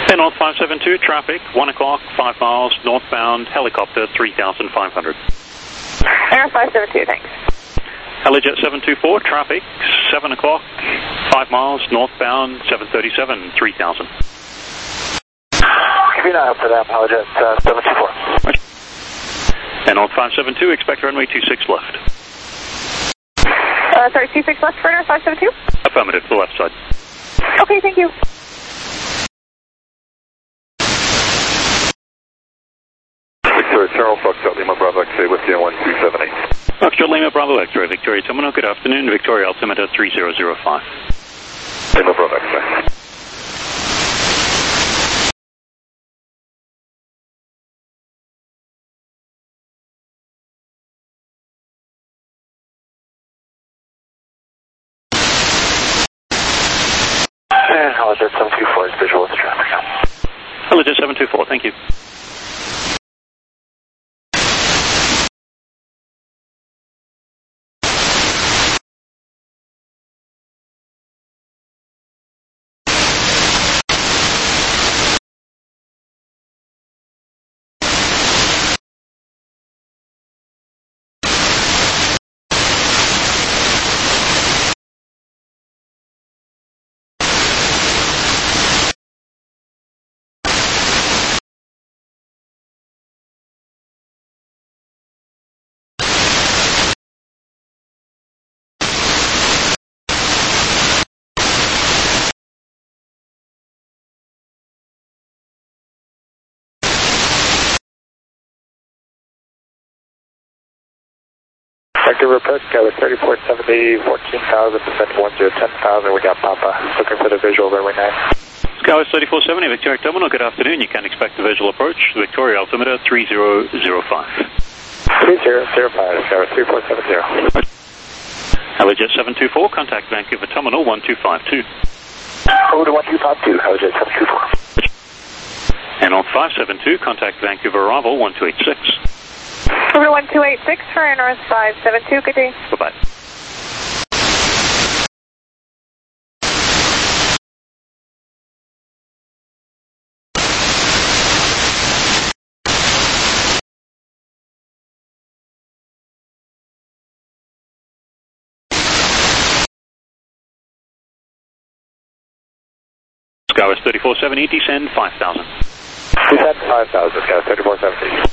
And on 572, traffic, 1 o'clock, 5 miles, northbound, helicopter, 3,500. Air 572, thanks. Helijet 724, traffic, 7 o'clock, 5 miles, northbound, 737, 3,000. Keep an eye out for that, Helijet 724. And on 572, expect runway 26 left. Sorry, 26 left for Air 572? Affirmative, the left side. Okay, thank you. Victoria Terminal, Foxtrot Lima Bravo X-ray with you 1278. Foxtrot Lima Bravo X-ray, Victoria Terminal, good afternoon, Victoria altimeter 3005. Lima Bravo X-ray. And Helijet 724 is visual with the traffic now. Helijet 724, thank you. Vancouver approach, Skyler 3470, 14,000, descent 10,000, we got Papa, looking for the visual runway 9. Skywest 3470, Victoria Terminal, good afternoon, you can expect the visual approach, Victoria altimeter 3005. 3005, Skyler 3470. Helijet 724, contact Vancouver Terminal 1252. Over to 1252, Helijet 724. And on 572, contact Vancouver Arrival 1286. Over to 1286 for Air North 572, good day. Bye-bye. Skywest 3470, descend 5,000. Descend 5,000, Skywest 3470.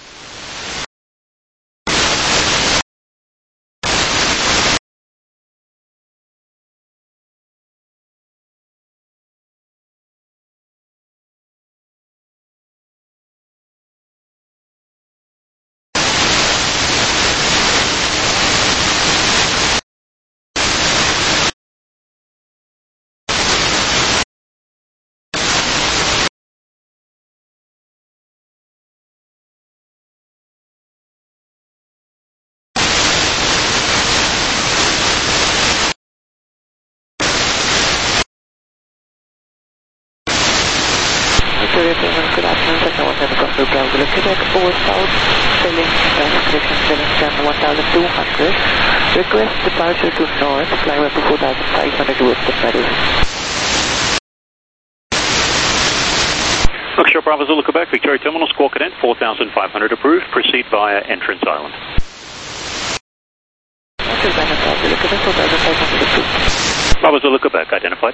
Victoria Terminal, good afternoon, Cessna 110 Bravo, Quebec, over south, sailing direction 10,200. Request departure to north, climb up to 4,500 towards the Paris. Foxtrot Bravo Zulu Quebec, Victoria Terminal, squawk cadet 4,500 approved, proceed via entrance island. Bravo Zulu Quebec, identified.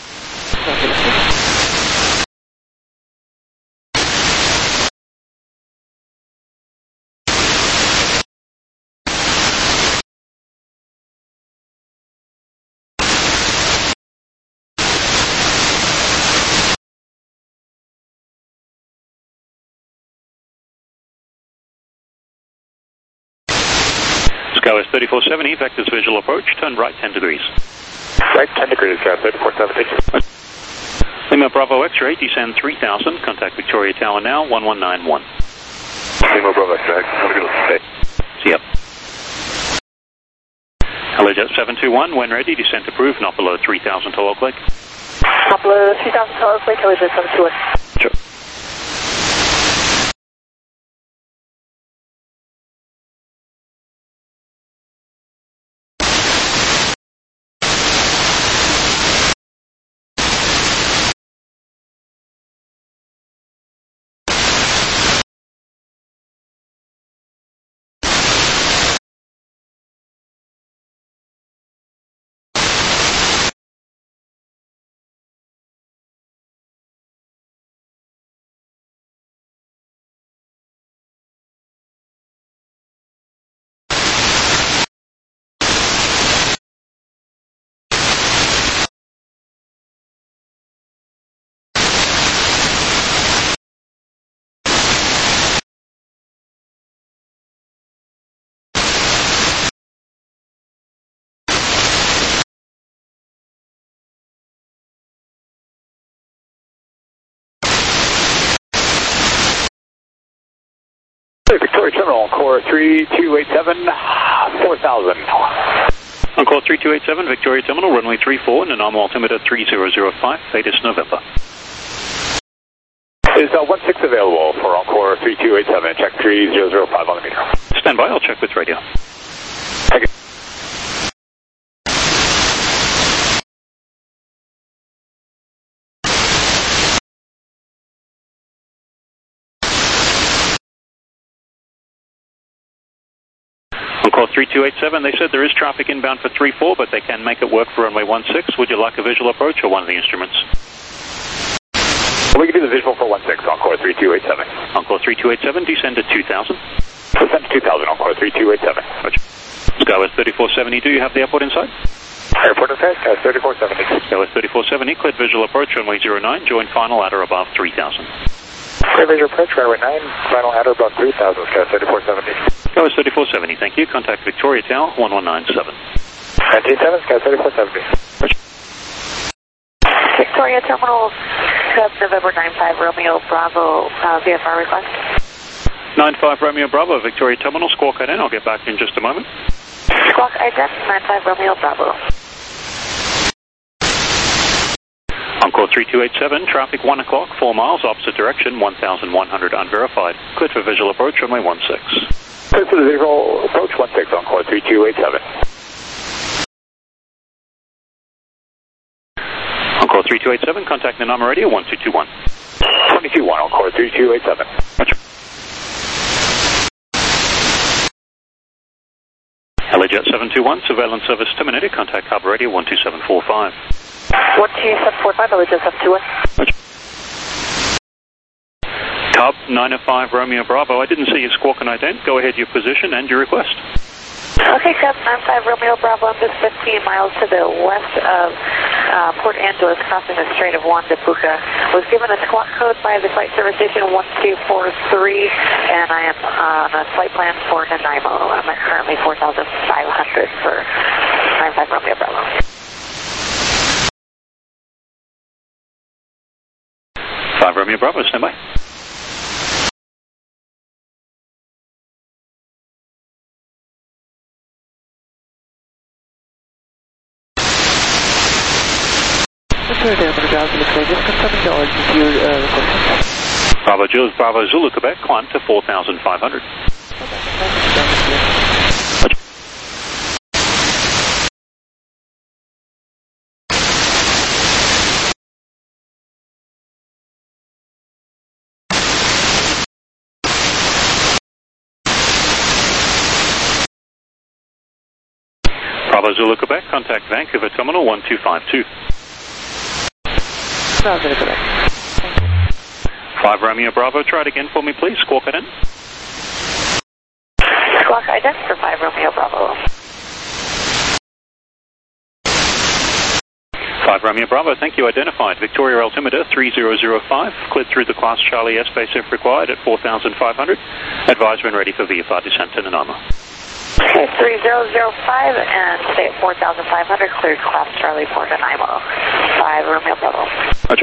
Skywest 3470, vectors visual approach, turn right 10 degrees. Right 10 degrees, Skywest 3470. Lima Bravo X-ray, descend 3,000, contact Victoria Tower now, 1191. Lima Bravo X-ray, have a good day. See ya. Helijet 721, when ready, descent approved, not below 3,000 to Oak Lake. Not below 3,000 to Oak Lake, Helijet 721. Sure. Victoria Terminal, Encore 3287, 4000. Encore 3287, Victoria Terminal, runway 34, Nanaimo altimeter 3005, Vegas, November. Is 16 available for Encore 3287, check 3005 on the meter. Stand by, I'll check with radio. Thank you. Encore 3287, they said there is traffic inbound for 34, but they can make it work for runway 16. Would you like a visual approach or one of the instruments? We can do the visual for 16, Encore 3287. Encore 3287, descend to 2000. Descend to 2000, Encore 3287. Skywest 3470, do you have the airport inside? Airport inside, Skywest 3470. Skywest 3470, cleared visual approach, runway 09, join final at or above 3000. Clear visual approach, runway 9, final at or above 3000, Skywest 3470. Skywest 3470, thank you. Contact Victoria Tower, 1197. 197, Skywest 3470. Victoria Terminal, November 95 Romeo Bravo, VFR request. 95 Romeo Bravo, Victoria Terminal, squawk in, I'll get back in just a moment. Squawk ident, 95 Romeo Bravo. Encore 3287, traffic 1 o'clock, 4 miles, opposite direction, 1100 unverified. Cleared for visual approach, runway 16. Clear for the visual approach, 16, Encore 3287. Encore 3287, contact Nanaimo radio 1221. 221, Encore 3287. LA Jet 721, surveillance service terminated, contact Hub radio 12745. 12745, LA Jet 721. Cub 905 Romeo Bravo, I didn't see you squawk and ident. Go ahead, your position and your request. Okay, Cub 95 Romeo Bravo, I'm just 15 miles to the west of Port Angeles, crossing the Strait of Juan de Fuca. Was given a squawk code by the flight service station 1243, and I am on a flight plan for Nanaimo. I'm at currently 4,500 for 95 Romeo Bravo. Five Romeo Bravo, stand by. Sir, there, Bravo, looks like just confirming the altitude request. Bravo Jules, Bravo Zulu, Quebec, climb to 4,500. Bravo Zulu, Quebec, contact Vancouver Terminal 1252. Bravo, Quebec. 5 Romeo Bravo, try it again for me, please. Squawk it in. Squawk ident for 5 Romeo Bravo. 5 Romeo Bravo, thank you. Identified. Victoria altimeter 3005, cleared through the class Charlie airspace if required at 4,500. Advise when ready for VFR descent to Nanaimo. Okay, 3005 and stay at 4,500, cleared class Charlie for Nanaimo. 5 Romeo Bravo. Roger.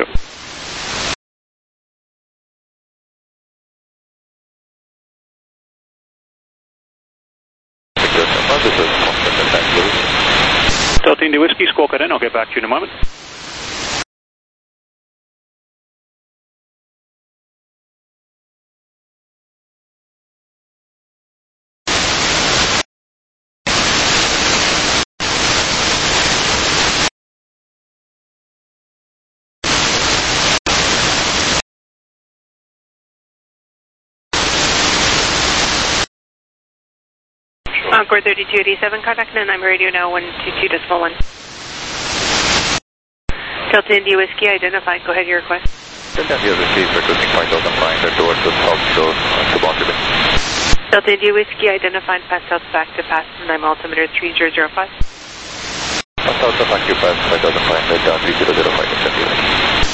Delta India Whiskey, squawk it in, I'll get back to you in a moment. Encore 3287, contact Nanaimo radio now 122.1. Delta India Whiskey identified, go ahead, your request. Delta India received requesting 5,500 towards the south shore to Boston. Delta India Whiskey identified, pass south back to pass Nanaimo altimeter 3005. Pass south back to pass 5,500 down 3005.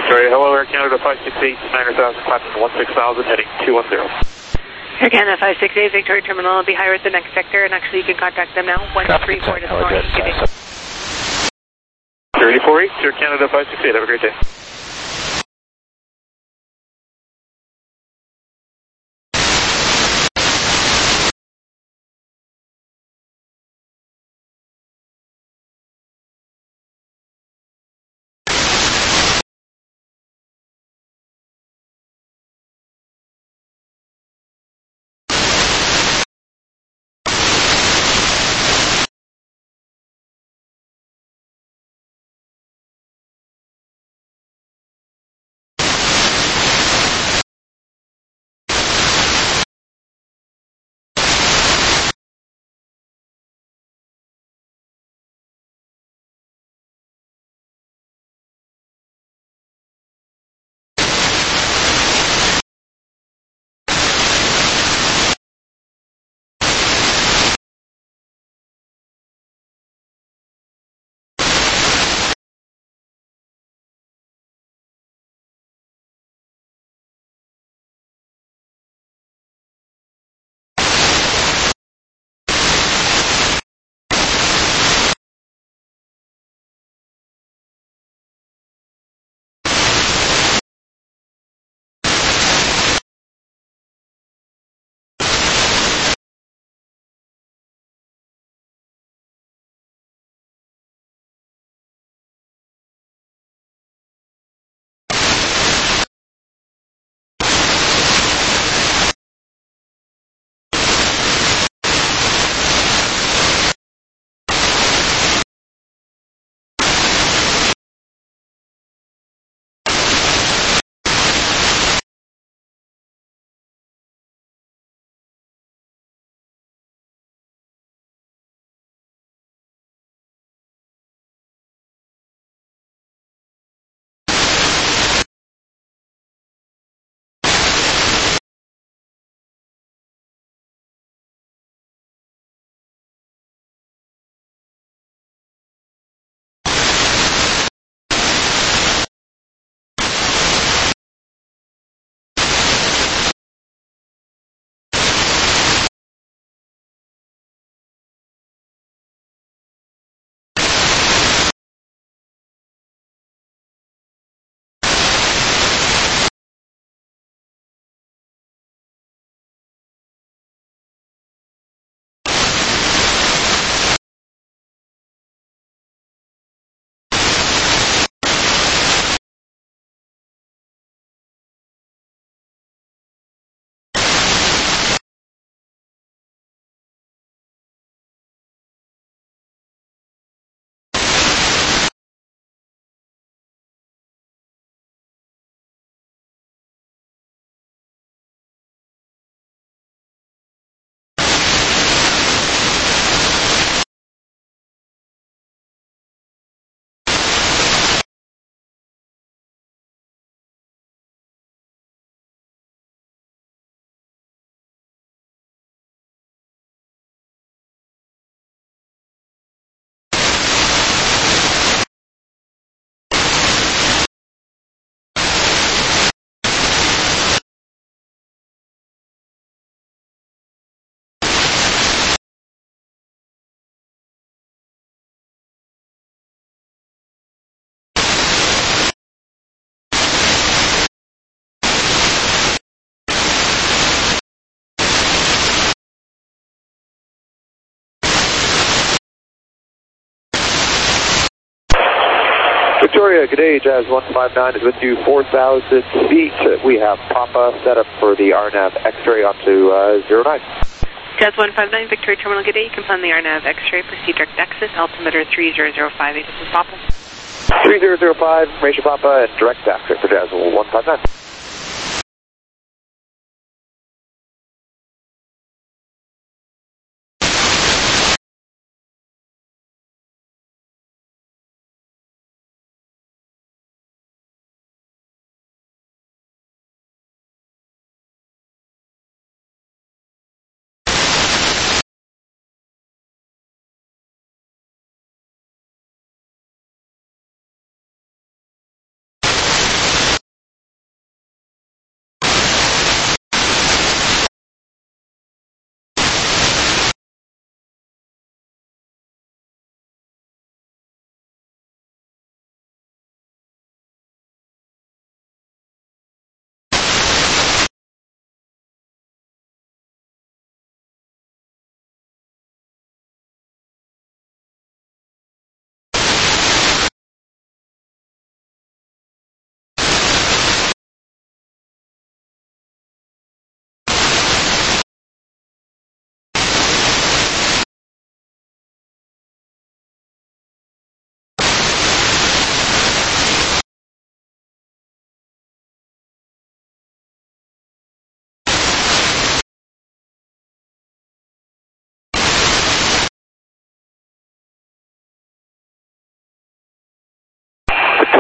Victoria, hello, Air Canada 568, 900,000, clapping 16,000, heading 210. Air Canada 568, Victoria Terminal will be higher at the next sector, and actually you can contact them now, 134 this morning. Good day. 3048, Air Canada 568, have a great day. Victoria, good day, Jazz 159 is with you, 4,000 feet. We have Papa set up for the RNAV X-ray onto 09. Jazz 159, Victoria Terminal, good day. You can plan the RNAV X-ray, proceed direct access, altimeter 30058, this is Papa. 3005, information Papa, and direct access for Jazz 159.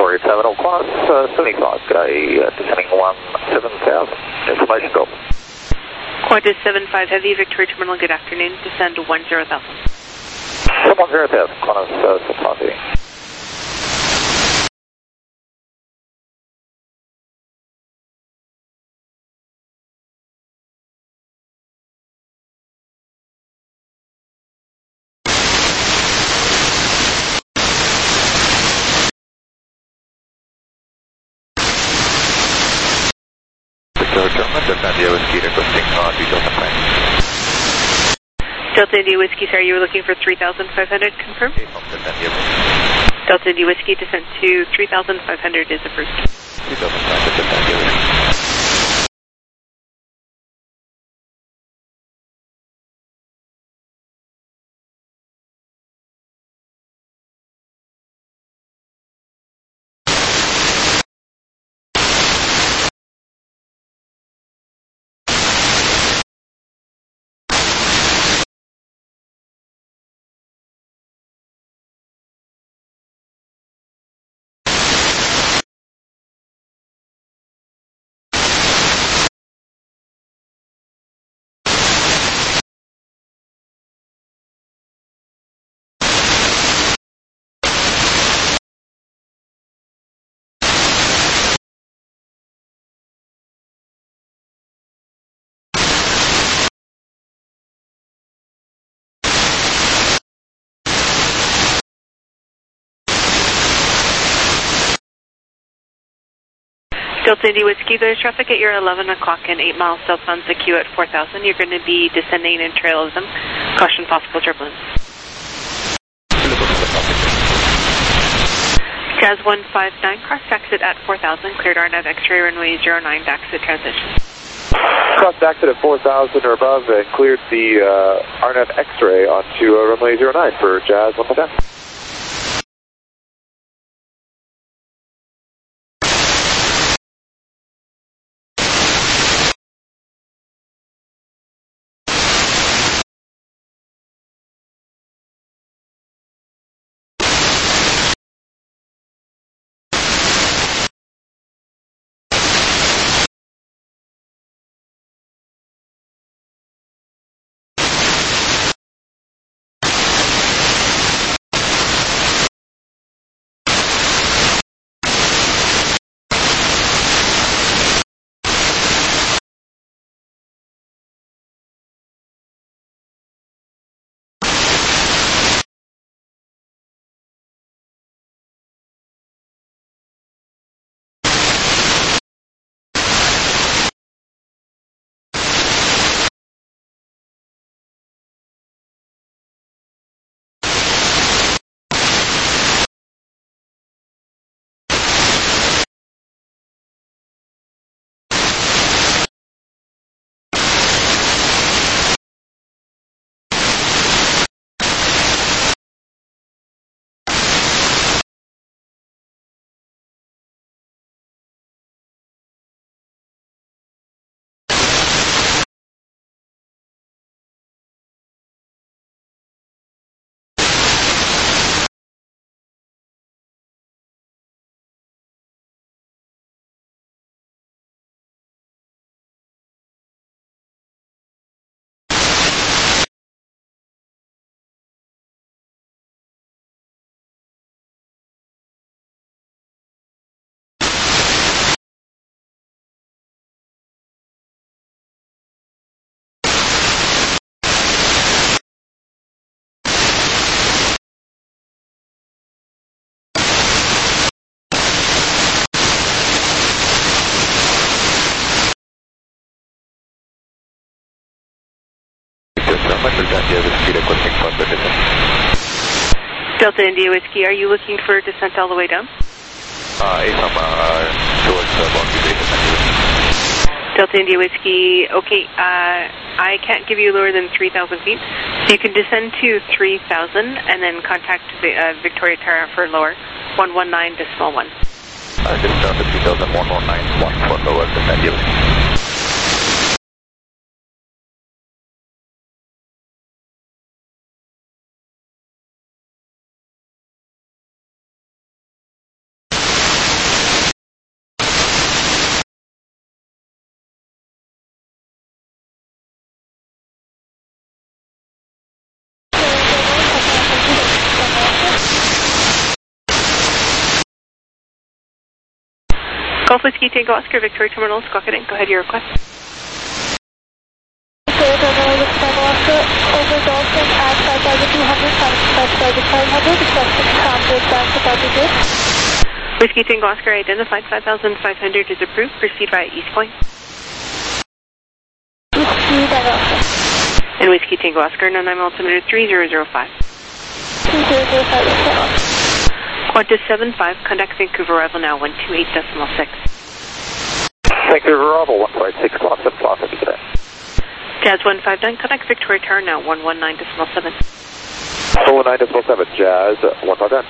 Victoria Terminal, class 75, g'day, descending 17,000, information go. Qantas 75 Heavy, Victoria Terminal, good afternoon, descend 10,000. 10,000, Qantas 75 Heavy. Delta India Whiskey requesting details and time. Delta India Whiskey, sorry, you were looking for 3,500, confirm? Delta India Whiskey, descent to 3,500 is approved. 3,500, Delta India Whiskey. Delta India Whiskey, there's traffic at your 11 o'clock and 8 miles southbound the queue at 4,000. You're going to be descending in trail of them. Caution possible turbulence. Jazz 159, cross exit at 4,000, cleared RNAV X-ray runway 09 to exit transition. Crossed exit at 4,000 or above and cleared the RNAV X-ray onto runway 09 for Jazz 159. Delta India Whiskey, are you looking for descent all the way down? Towards Boundary Bay. Delta India Whiskey, okay, I can't give you lower than 3,000 feet, so you can descend to 3,000 and then contact Victoria Tower for lower, 119.1. Just down to 3,000, 119.1 for lower, Delta India Whiskey. Golf Whiskey Tango Oscar, Victoria Terminal, Squawk-a-Dink. Go ahead, your request. Victoria Terminal, Tango Oscar, over Dalton at 5,200, 5,500, requesting transit back to Barbecue. Whiskey Tango Oscar identified 5,500 is approved. Proceed via East Point. Whiskey Tango Oscar. And Whiskey Tango Oscar, 99 altimeter 3005. 3005, Tango Oscar. Qantas 75, contact Vancouver arrival now 128.6. Vancouver arrival 1.6 clock, 7 clock, today. Jazz 159, contact Victoria Tower now 119.7. 119.7, Jazz 159.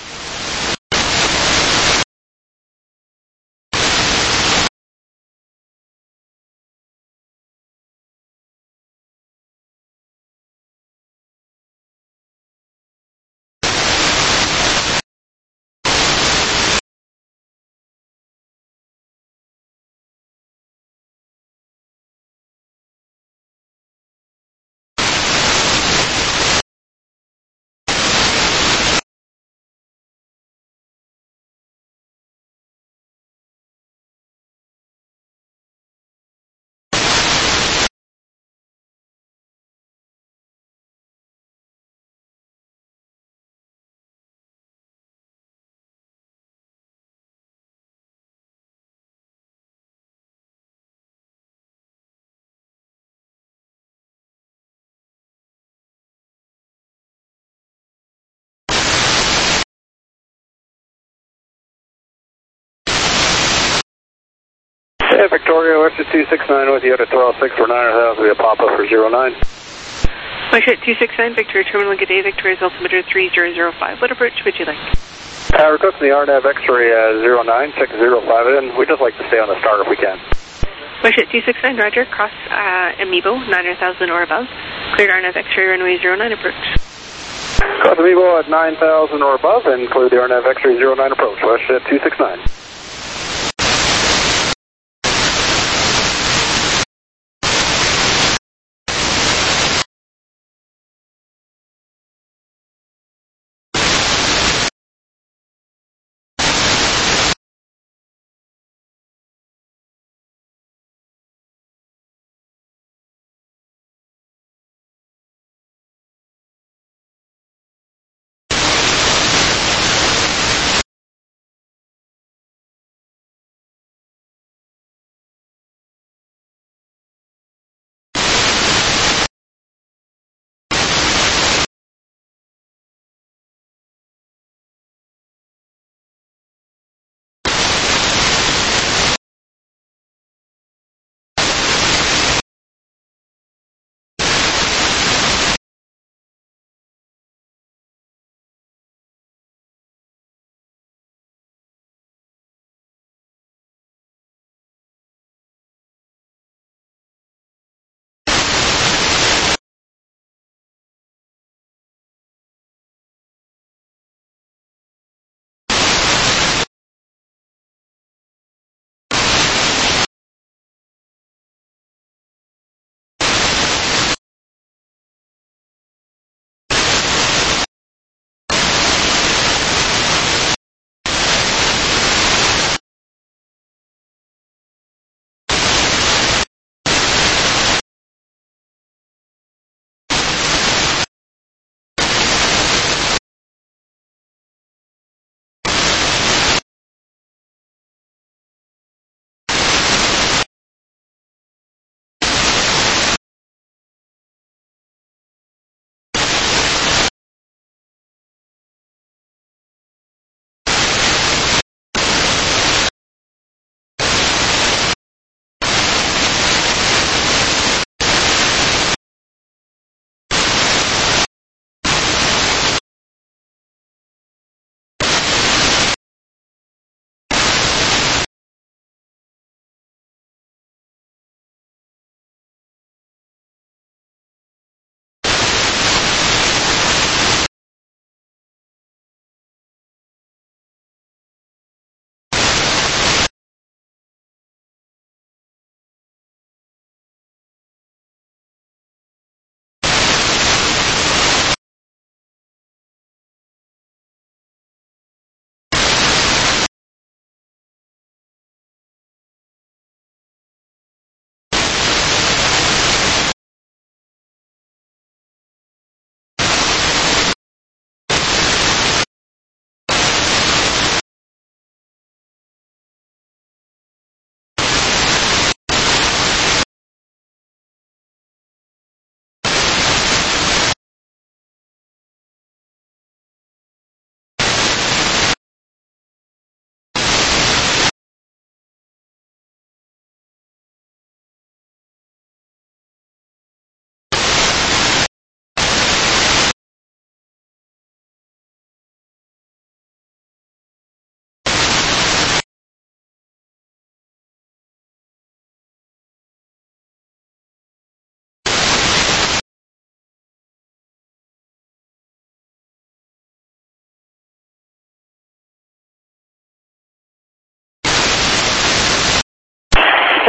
Yeah, Victoria, West 269 with you at 12.6 for 9, that'll be a pop-up for 09. Westjet 269, Victoria Terminal, good day, Victoria's altimeter 3005. What approach would you like? Requesting the RNAV X-ray 09, check 05 in. We'd just like to stay on the start if we can. Westjet 269, roger, cross Amiibo, 9,000 or above. Cleared RNAV X-ray runway 09 approach. Cross Amiibo at 9,000 or above, and include the RNAV X-ray 09 approach, Westjet 269.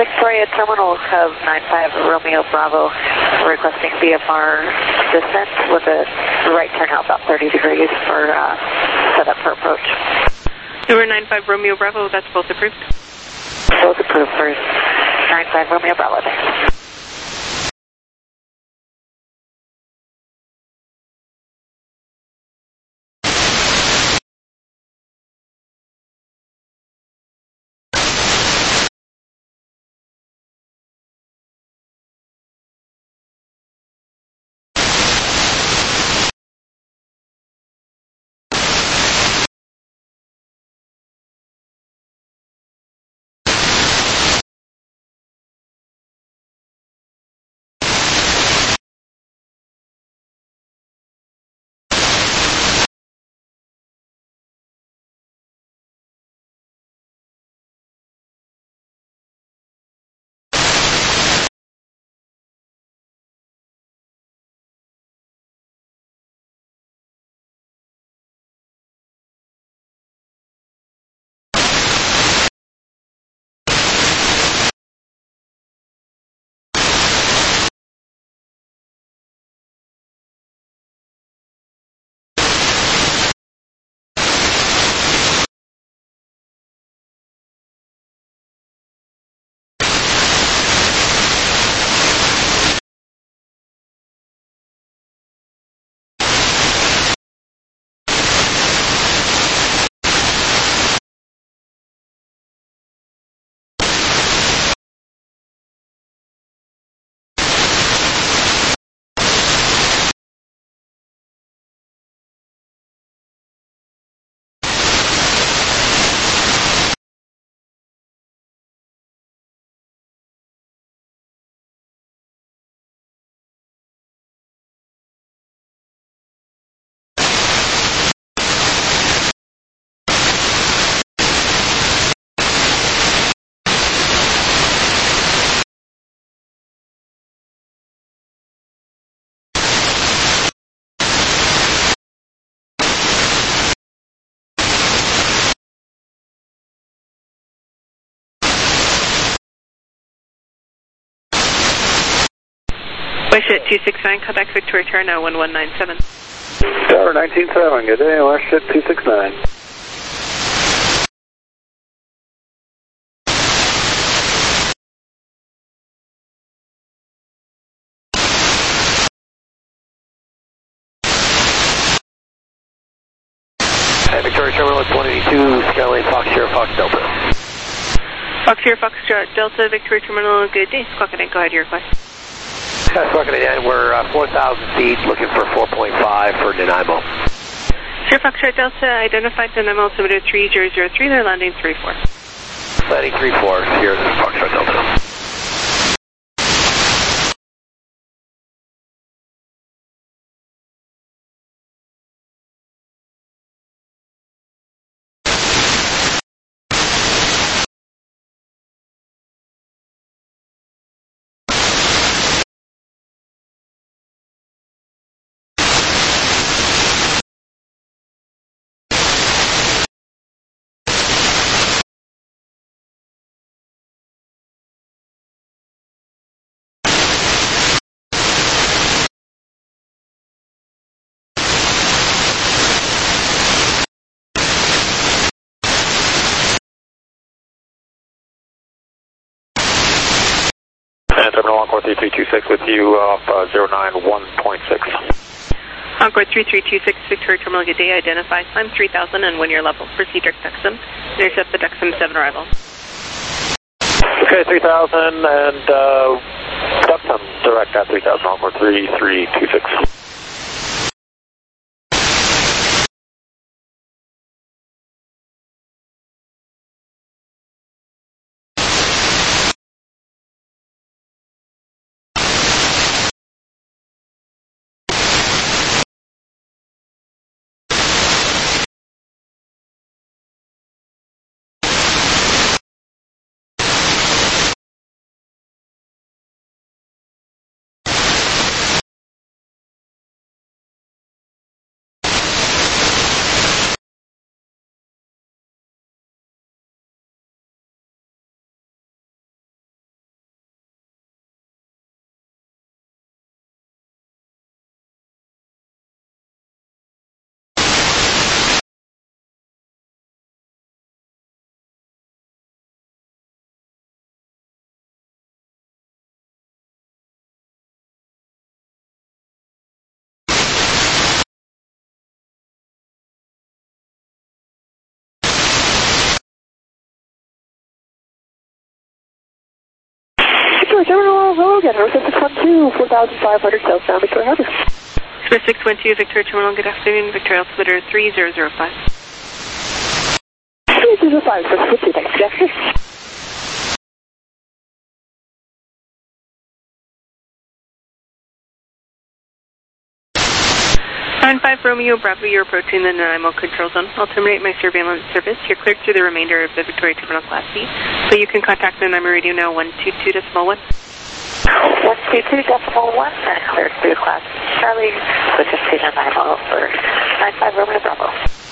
Victoria Terminal, Cub 95 Romeo Bravo, requesting VFR descent with a right turnout about 30 degrees for setup for approach. Number 95 Romeo Bravo, that's both approved. Both approved for 95 Romeo Bravo, thanks. Westjet 269, contact Victoria Tower now 1197. Tower 197, good day, Westjet 269. Victoria Terminal, it's 182, Skylane Fox Sierra Fox Delta. Fox Sierra Fox Delta, Victoria Terminal, good day. Squawk and go ahead, your request. Squawk and we're 4,000 feet, looking for 4.5 for Nanaimo. Sierra Fox Delta, identified Nanaimo altimeter 3003, they're landing 34. Landing 34, here, Fox Delta. Terminal Encore 3326 with you off 091.6. Encore 3326, Victoria Terminal, good day. Identify climb 3000 and 1 year level. Proceed direct Duxham. Intercept the Duxham 7 arrival. Okay, 3000 and Duxham direct at 3000, Encore 3326. hello again. Air 612, 4,500 southbound Victoria Harbor. Smith 612, Victoria Terminal, good afternoon. Victoria Altimeter 3005. 3005, 612, thanks. Good afternoon. 95 Romeo Bravo, you're approaching the Nanaimo control zone. I'll terminate my surveillance service. You're cleared through the remainder of the Victoria Terminal Class C, so you can contact the Nanaimo radio now 122.1. 122.1, and cleared through Class Charlie, which is Nanaimo for 95 Romeo Bravo.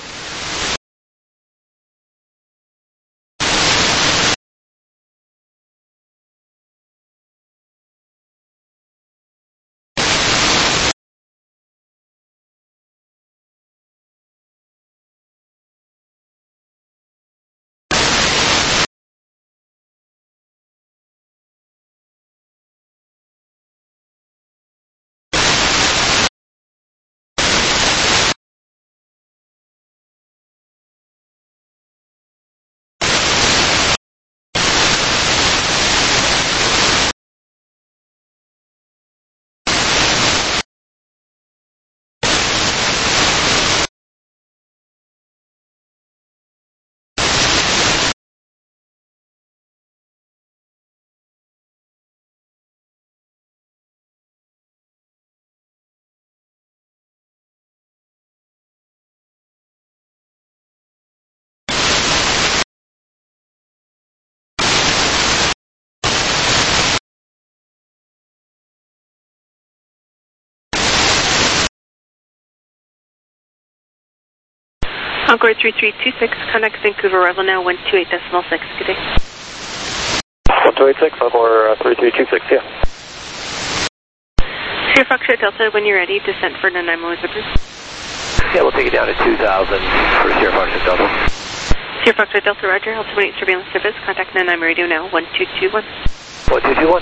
Encore 3326, contact Vancouver arrival now 128.6. Good day. 1286, Encore 3326, yeah. Sierra Foxtrot Delta, when you're ready, descent for Nanaimo is approved. Yeah, we'll take it down to 2,000 for Sierra Foxtrot Delta. Sierra Foxtrot Delta, roger. I'll terminate surveillance service. Contact Nanaimo radio now 1221. 1221.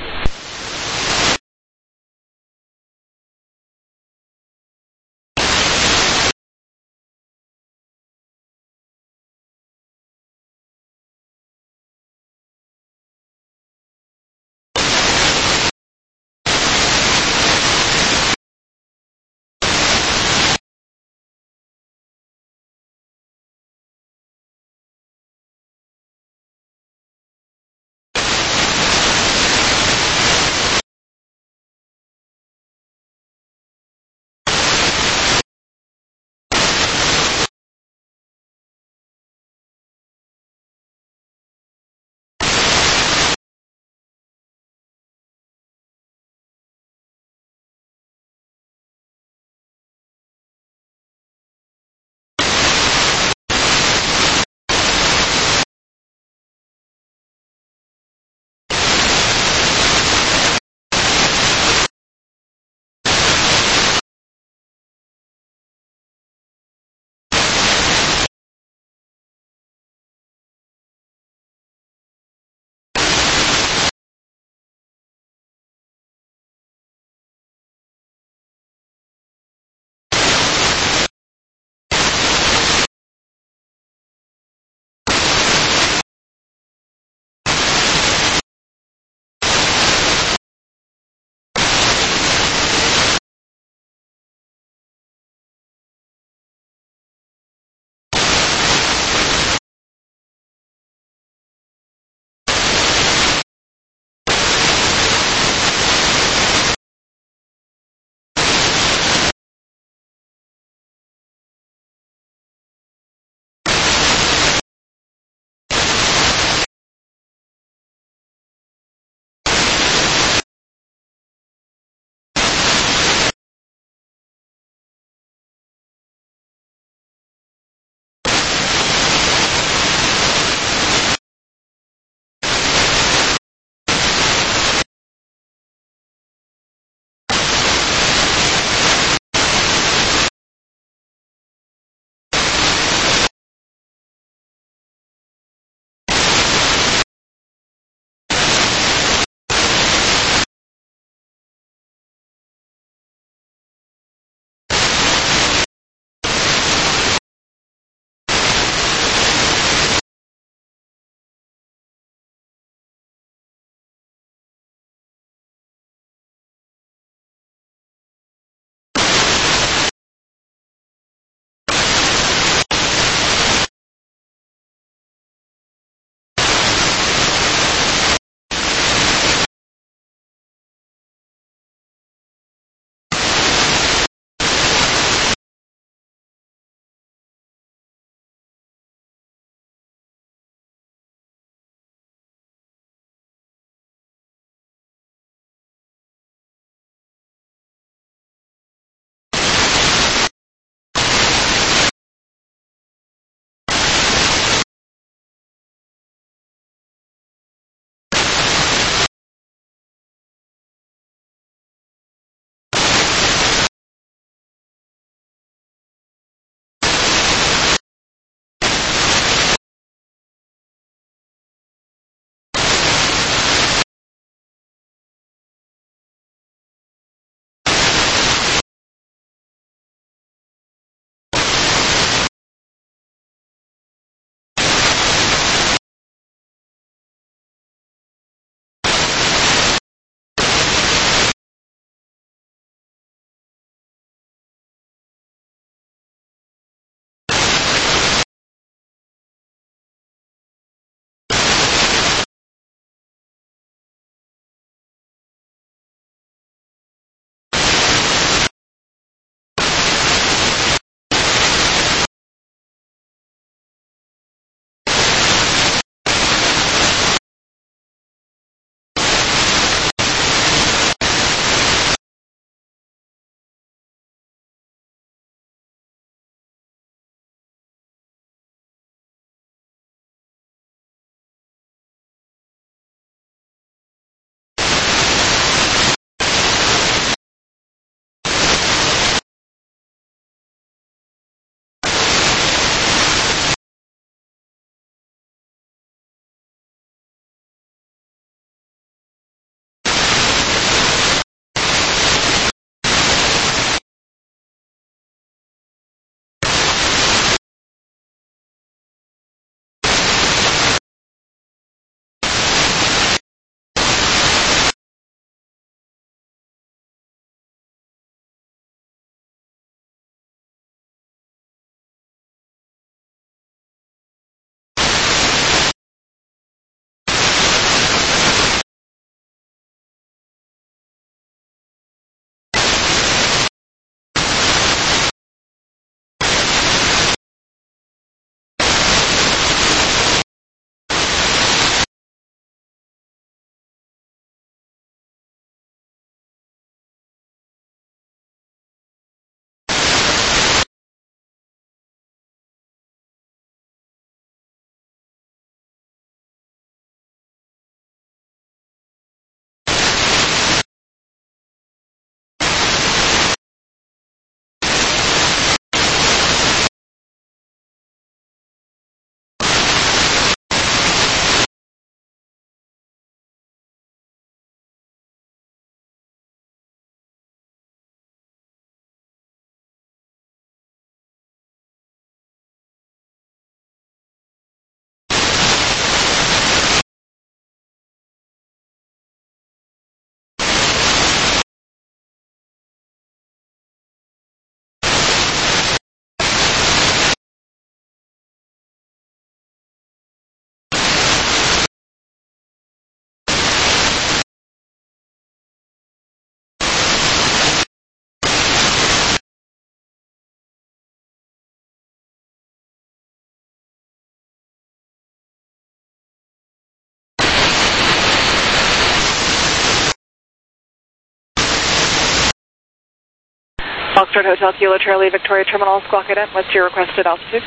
Foxtrot Hotel Kilo Charlie Victoria Terminal, Squawk Ident. What's your requested altitude?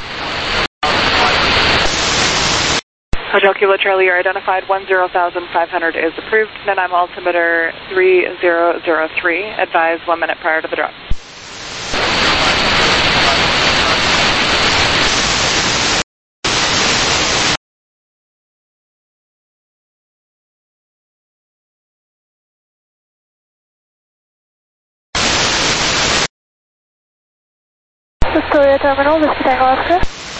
Hotel Kilo Charlie, you're identified 10,500 is approved. NANIME altimeter 3003. Advise 1 minute prior to the drop. Victoria Terminal, Whiskey Tango Oscar.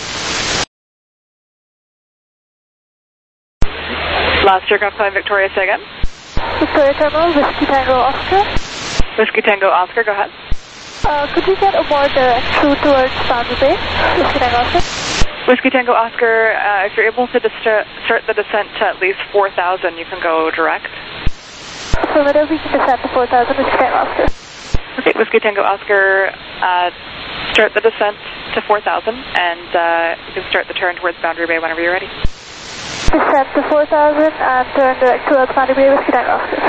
Last aircraft flying Victoria, say again. Victoria Terminal, Whiskey Tango Oscar. Whiskey Tango Oscar, go ahead. Could you get a more direct route towards Boundary Bay? Whiskey Tango Oscar. Whiskey Tango Oscar, if you're able to start the descent to at least 4,000, you can go direct. Affirmative, we can descend to 4,000, Whiskey Tango Oscar. Okay, Whiskey Tango Oscar, start the descent to 4,000, and you can start the turn towards Boundary Bay whenever you're ready. Descend to 4,000 and turn direct towards Boundary Bay, Whiskey Tango Oscar.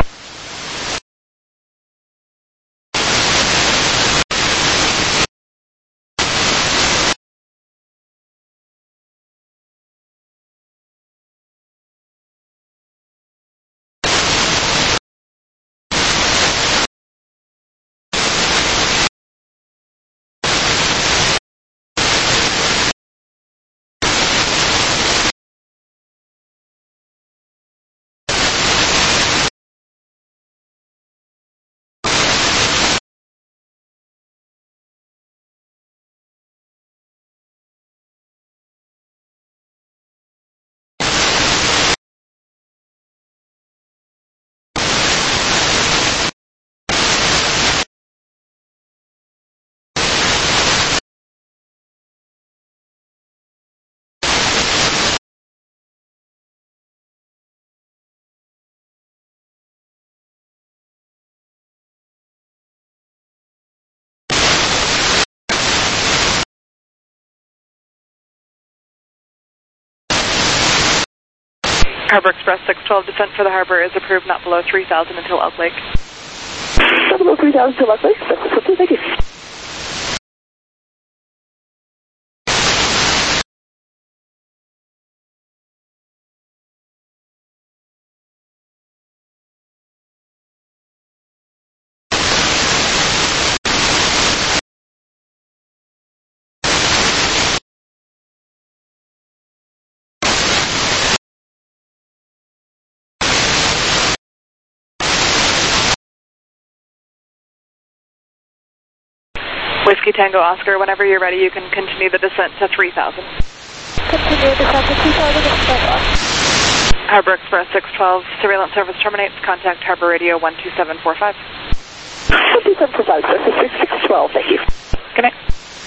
Harbor Express 612, descent for the harbor is approved not below 3,000 until Elk Lake. Not below 3,000 until Elk Lake. Thank you. Whiskey Tango Oscar, whenever you're ready, you can continue the descent to 3,000. Continue descent to 3,000, Whiskey Tango Oscar. Harbor Express 612, surveillance service terminates. Contact Harbor Radio 12745. 12745, sir. 612, thank you. Good night.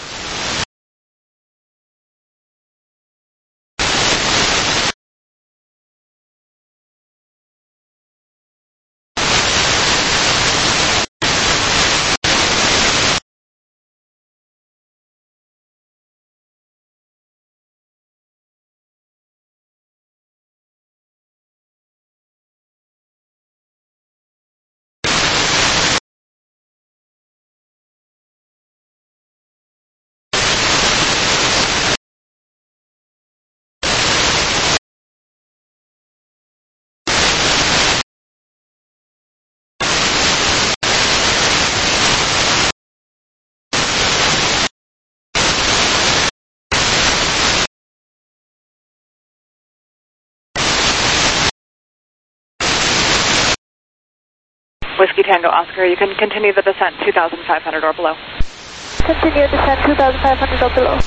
Whiskey Tango Oscar, you can continue the descent 2,500 or below. Continue descent 2,500 or below.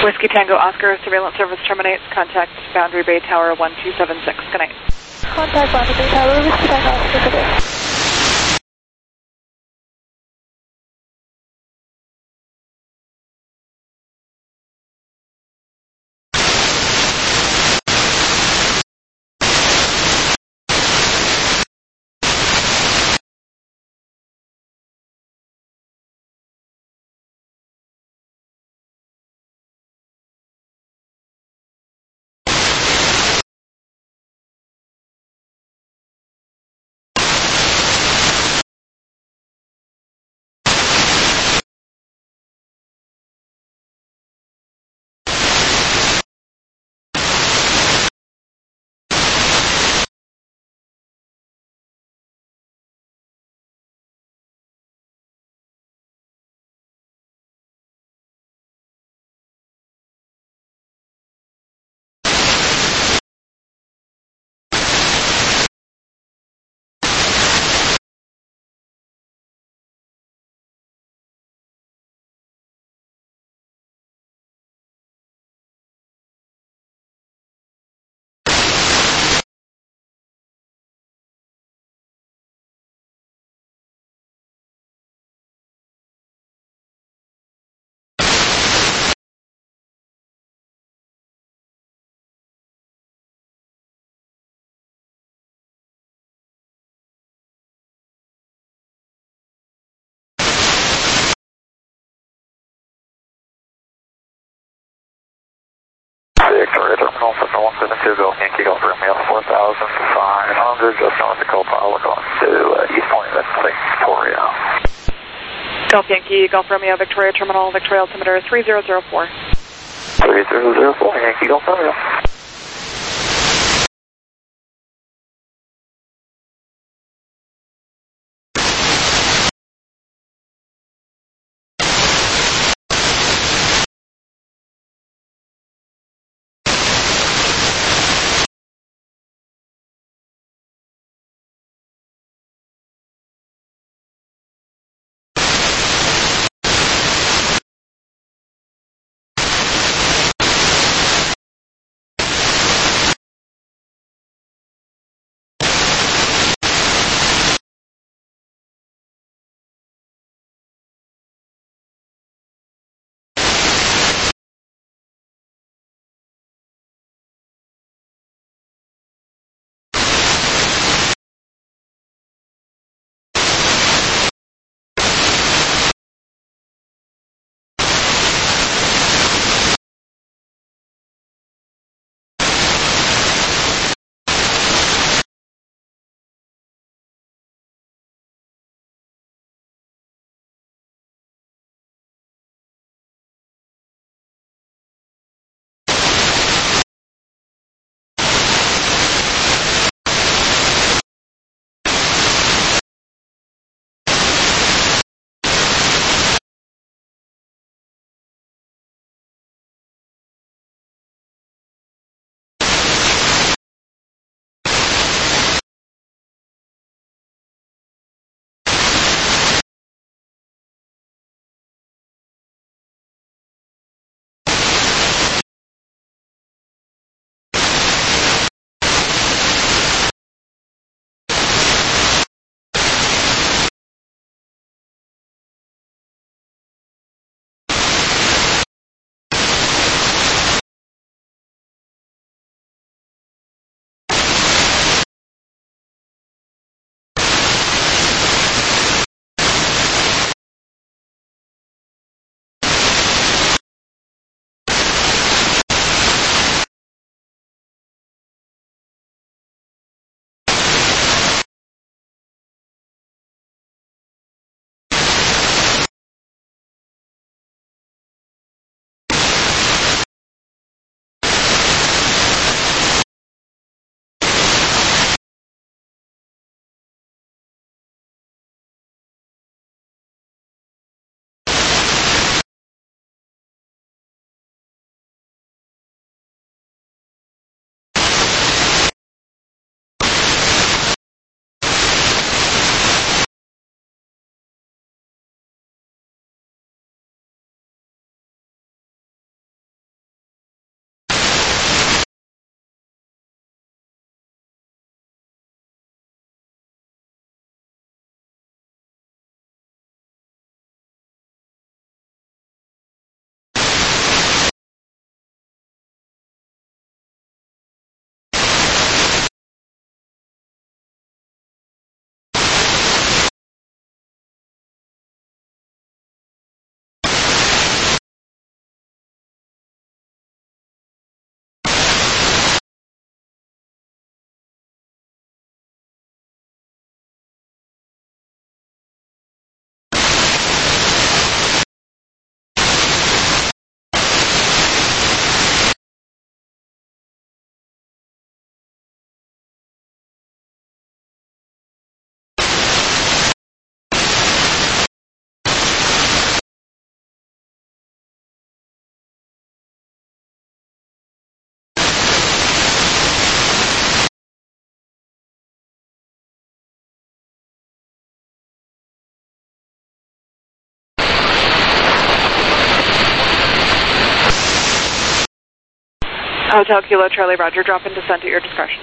Whiskey Tango Oscar, surveillance service terminates. Contact Boundary Bay Tower 1276. Good night. Contact Boundary Bay Tower, Whiskey Tango Oscar, good day. Victoria Terminal for 172 Golf Yankee Golf Romeo 4500, just north of Copilot, going to East Point, that's Victoria. Golf Yankee Golf Romeo Victoria Terminal, Victoria altimeter 3004. 3004, Yankee Golf Romeo. Hotel Kilo Charlie Roger, drop in descent at your discretion.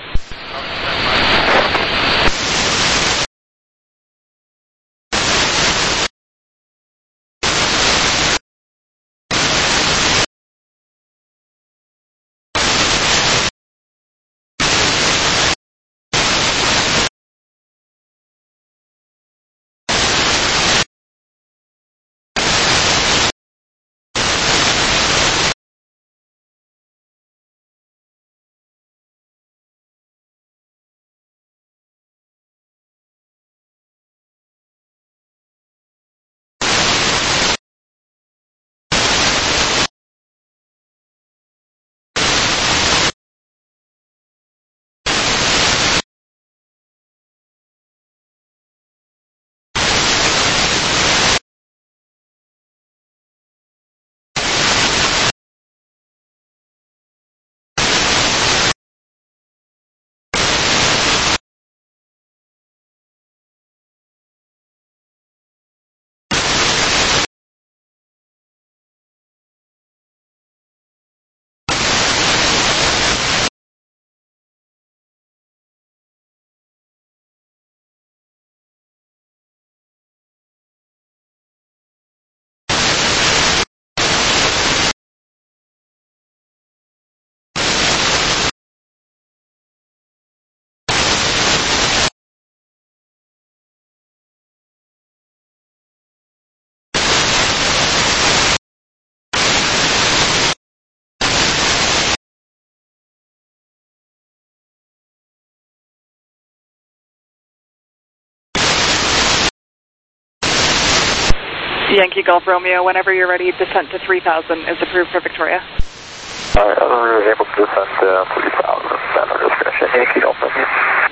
Yankee Golf Romeo, whenever you're ready, descent to 3,000 is approved for Victoria. Alright, we were able to descend to 3,000, center discretion. Yankee Golf Romeo.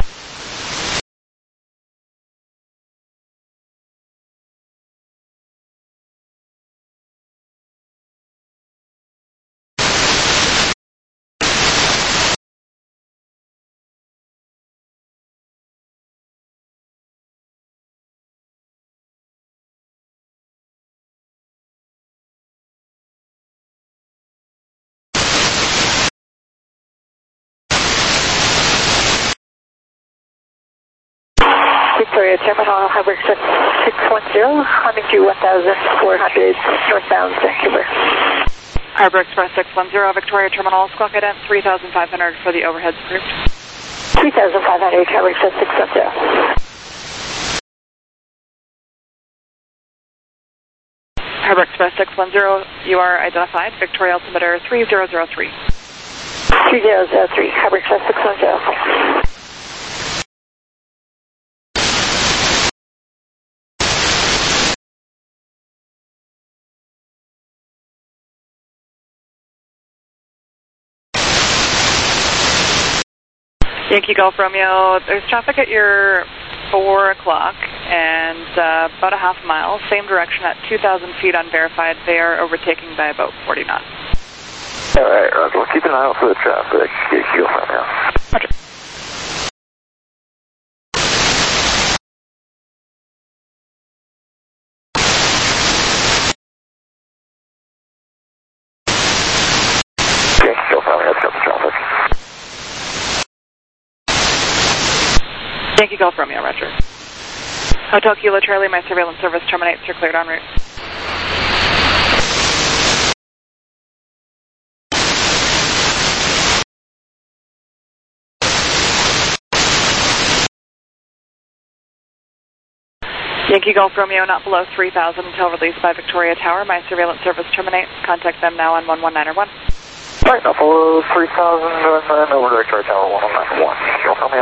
Victoria Terminal, Hybrid 610, climbing to 1,400 northbound Vancouver. Harbor Express 610, Victoria Terminal, squawk ident 3,500 for the overheads approved. 3,500, Harbor Express 610. Harbor Express 610, you are identified, Victoria altimeter 3003. 3003, Harbor Express 610. Yankee Golf Romeo, there's traffic at your 4 o'clock and about a half mile, same direction at 2,000 feet unverified. They are overtaking by about 40 knots. Alright, Roger. We'll keep an eye out for the traffic. Yankee Golf Romeo. Roger. Yankee Golf Romeo, let's cut the traffic. Yankee Golf Romeo, Roger. Hotel Kilo Charlie, my surveillance service terminates. You're cleared en route. Yankee Golf Romeo, not below 3,000 until released by Victoria Tower. My surveillance service terminates. Contact them now on 119 or 1. Alright, not below 3,000 and over to Victoria Tower 191. Yankee Golf Romeo.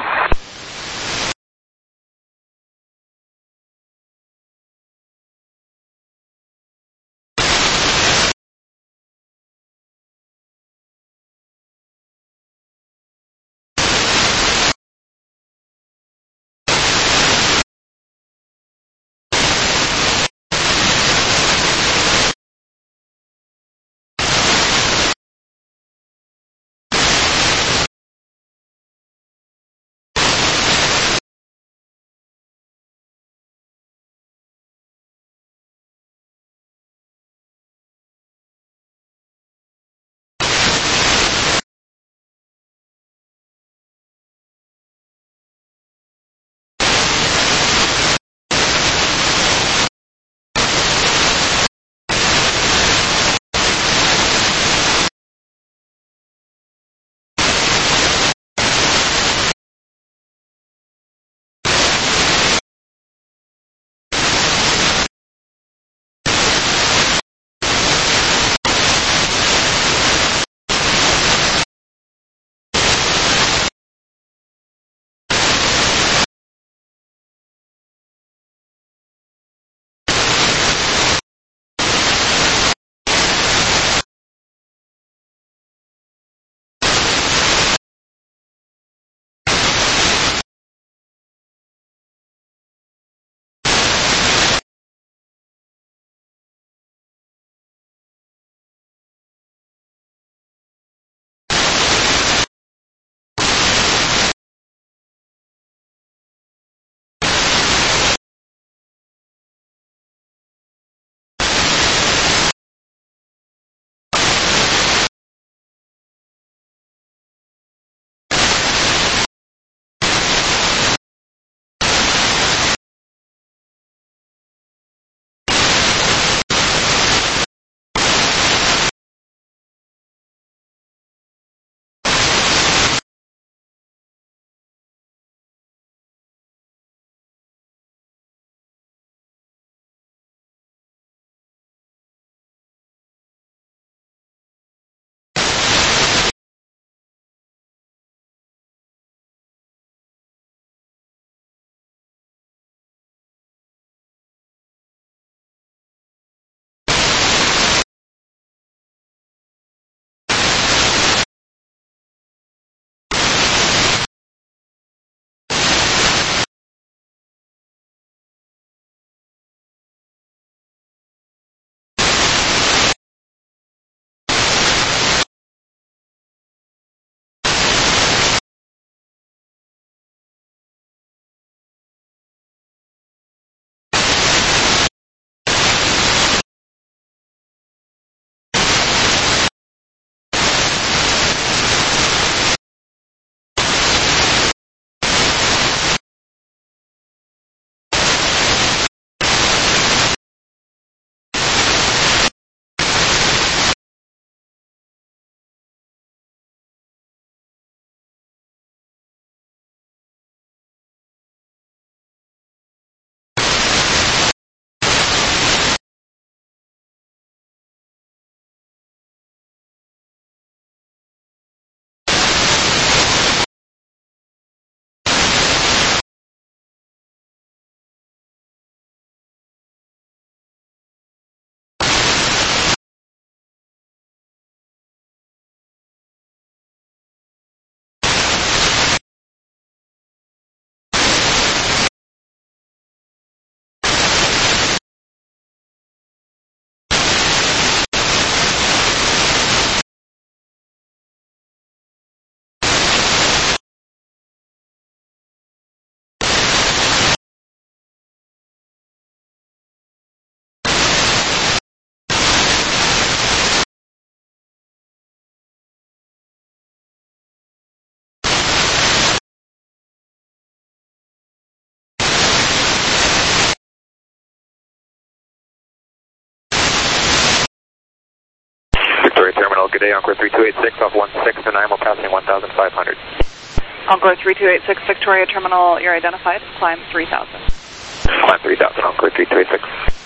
Victoria Terminal, good day, Encore 3286 off 169, we're passing 1,500. Encore 3286 Victoria Terminal, you're identified. Climb 3000. Climb 3000, Encore 3286.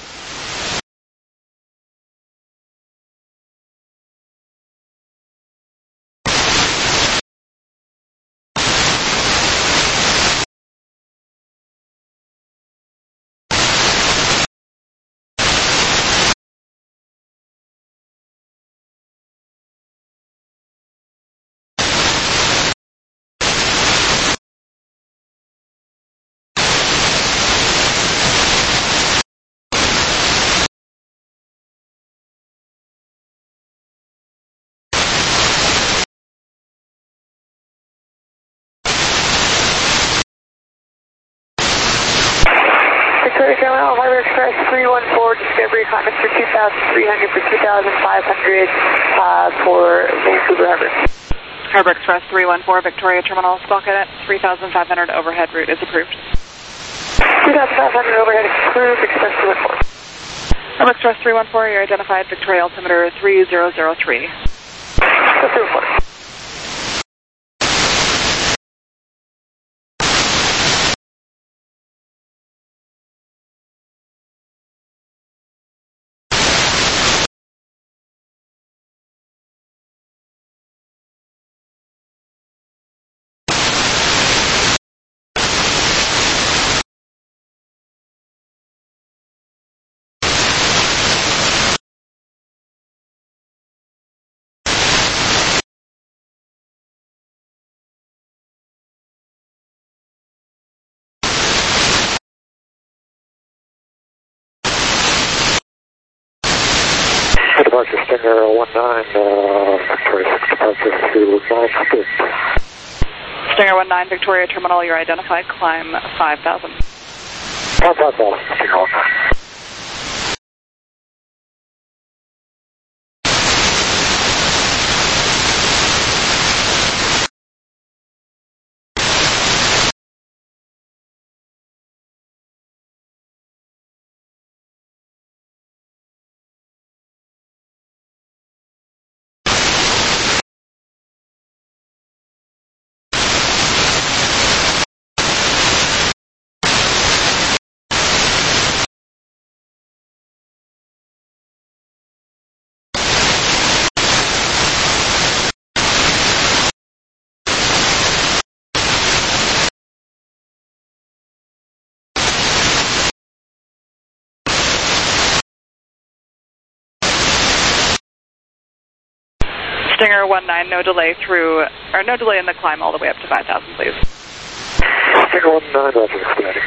Victoria Terminal, Harbor Express 314, Discovery, climbing for 2,300 for 2,500 for Vancouver Harbor. Harbor Express 314 Victoria Terminal, Squawk at 3,500 overhead route is approved. 2,500 overhead approved, Express 314. Harbor Express 314, you're identified. Victoria altimeter 3003. Express 314. Departure Stinger 19, Victoria 6 departure to 900. Stinger 19 Victoria Terminal, you're identified. Climb 5,000. 5,000, Stinger 19. Stinger 19, no delay through, or no delay in the climb all the way up to 5,000, please. Stinger 19, Roger, steady.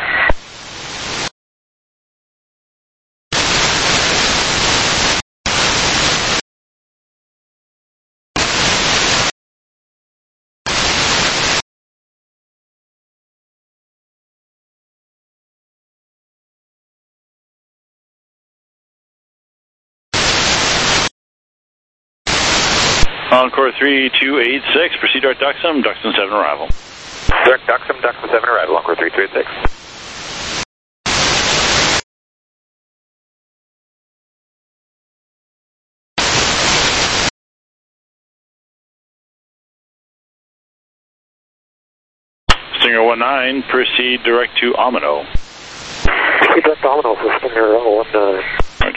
Encore 3286, proceed direct Duxham, Duxham 7 arrival. Direct Duxham, Duxham 7 arrival, Encore 3286. Stinger 19, proceed direct to Amino. Proceed direct to Amino for Stinger 19. Right.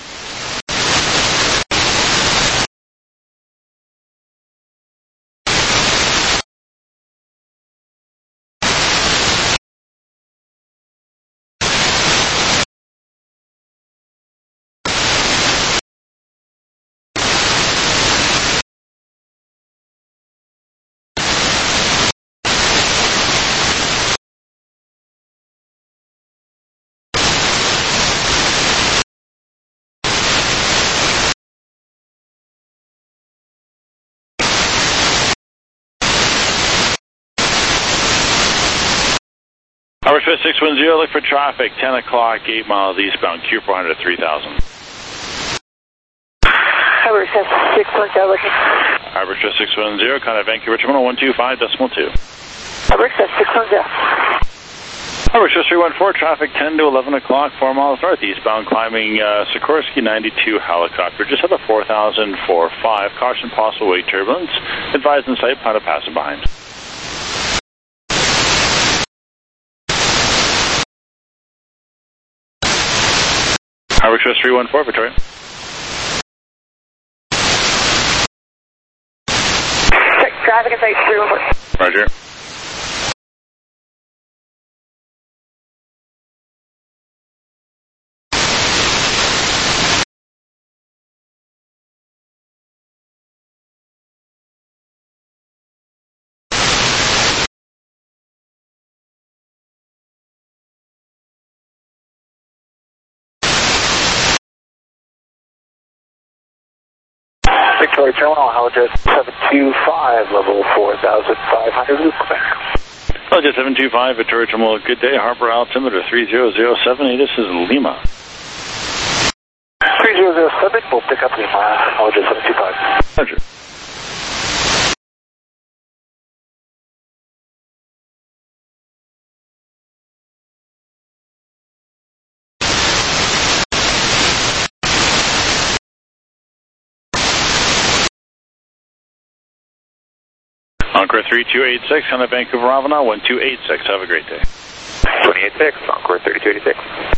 Harbor Express 610, look for traffic, 10 o'clock, 8 miles eastbound, Q400 at 3,000. Harbor Express 610, looking. Harbor Express 610, contact Vancouver Terminal 125.2. Harbor Express 610. Harvard 314, traffic 10 to 11 o'clock, 4 miles north, eastbound, climbing Sikorsky 92 helicopter, just at the 4,045. Caution, possible wake turbulence. Advised in sight, plan to pass it behind. Harvard 314, Victoria. Check traffic in sight 314. Roger. Victoria Terminal, Helijet 725, level 4,500, loop back. Helijet 725, Victoria Terminal, good day. Harbour altimeter 30078, this is Lima. 3007, we'll pick up Lima, Helijet 725. Roger. Encore 3286 on the Vancouver Avenal, 1286. Have a great day. 286, Encore 3286.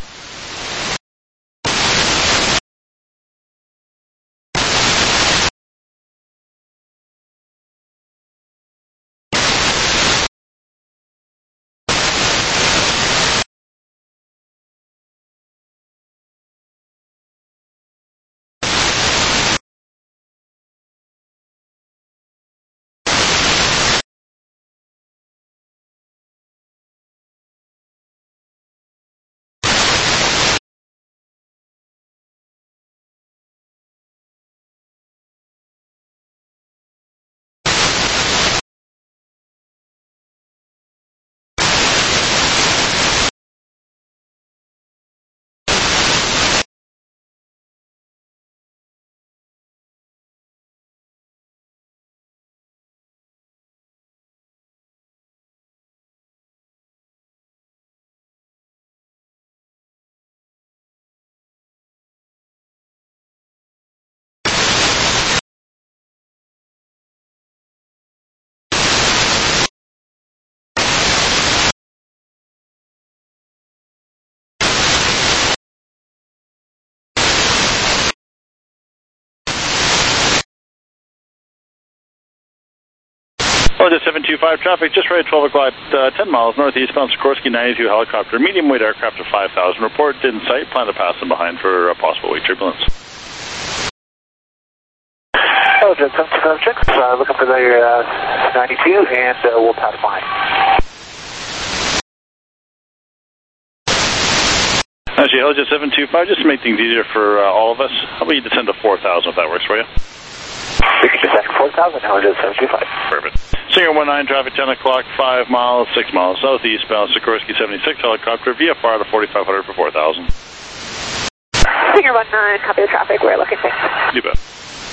Helijet 725, traffic just right at 12 o'clock, 10 miles northeastbound, Sikorsky 92 helicopter, medium weight aircraft of 5,000. Report in sight, plan to pass them behind for possible wake turbulence. Helijet 725, checks, looking for the 92, and we'll pass behind. Actually, Helijet 725, just to make things easier for all of us, how about you descend to 4,000 if that works for you? We can descend 4,000, Helijet 725. Perfect. Singer 19, traffic 10 o'clock, 5 miles, 6 miles southeastbound, Sikorsky 76 helicopter, VFR to 4,500 for 4,000. Singer 19, copy the traffic, we're looking things. You bet.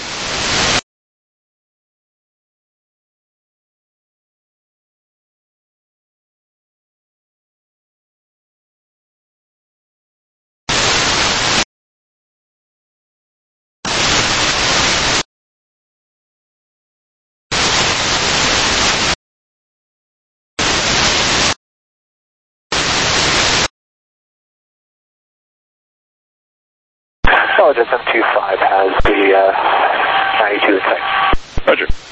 Helijet 725 has the 92 in sight. Roger.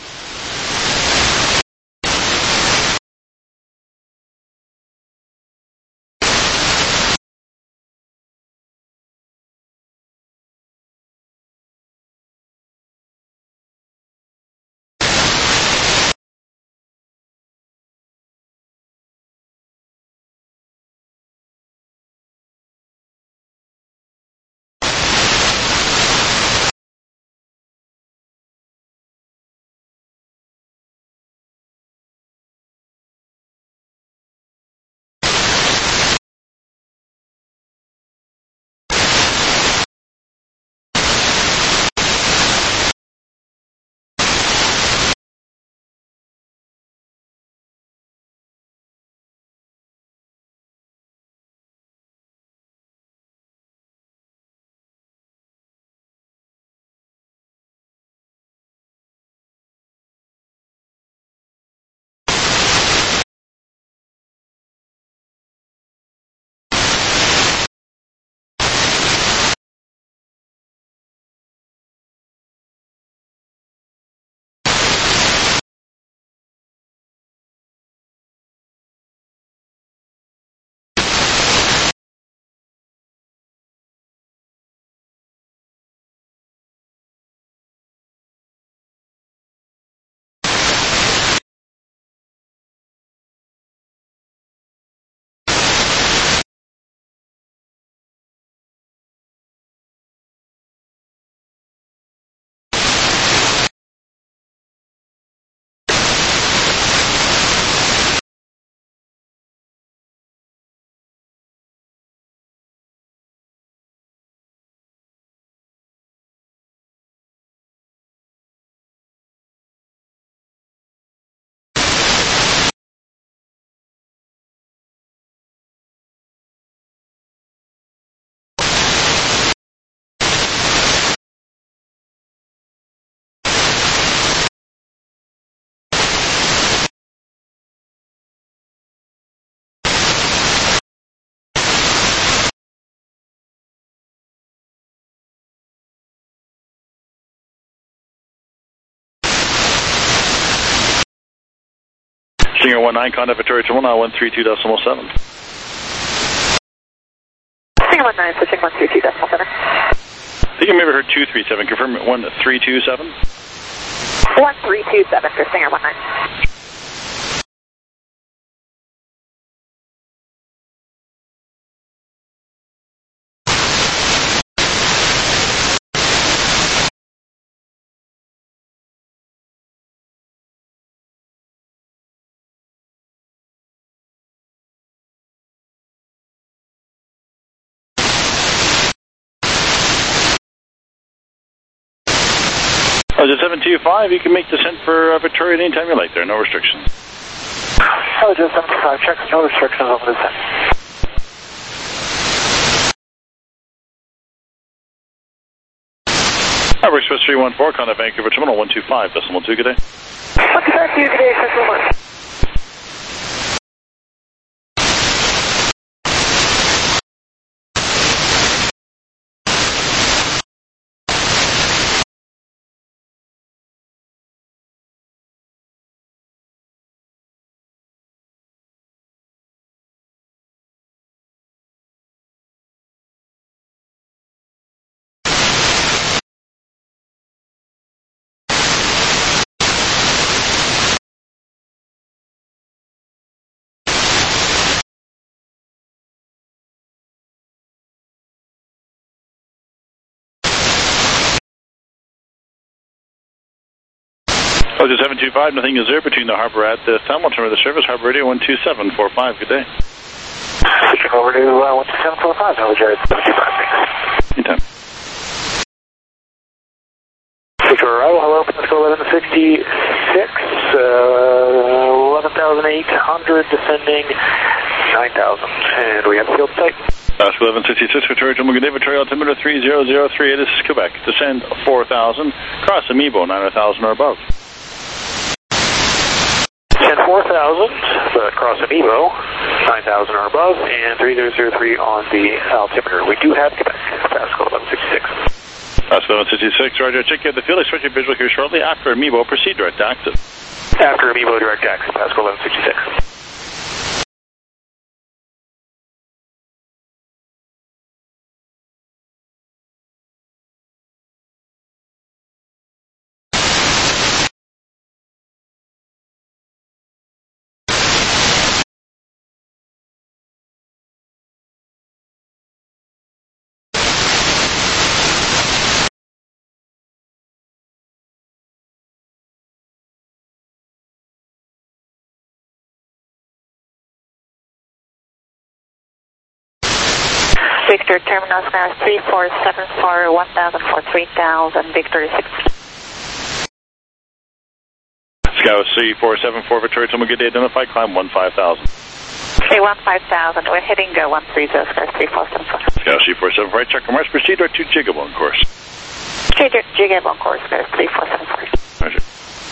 Singer 19, contact Victoria Terminal now 132.7. Singer 19, switching 132.7. I think I maybe heard 237. Confirm 1327. 1327 for Singer 19. Oh, it's 725. You can make descent for Victoria anytime you like there. No restrictions. Oh, just 725. Checks, no restrictions on the descent. Express 314, contact Vancouver Terminal 125.2. Good day. 125, good day, Central 1. Oh, just 725, nothing is there between the harbor at the Thermal Terminal of the service, Harbor Radio 12745. Good day. Switching over to 12745, no, Jared, 725. Anytime. Victor arrival, hello, Pascal 1166, 11,800, descending 9,000, and we have field sight. Pascal 1166, Victoria Terminal, good day, Victoria altimeter 3003, this is Quebec, descend 4,000, cross Amiibo 9,000 or above. Descend 4,000, cross Amiibo 9,000 or above, and 3003 on the altimeter. We do have Quebec, Pascal 1166. Pascal 1166, Roger, check out the field, expect your visual here shortly. After Amiibo, proceed direct access. After Amiibo, direct access, Pascal 1166. Victor Terminal Scar 3474 1000 for 3000, Victor 6. Scout 3474, Victoria Terminal, good day, identified, climb 15,000. Okay, 15,000, we're heading 130, Scar 3474. Scout C474, right, check marks, proceed direct to Jigabone course. Jigabone course, Scar 3474. Roger.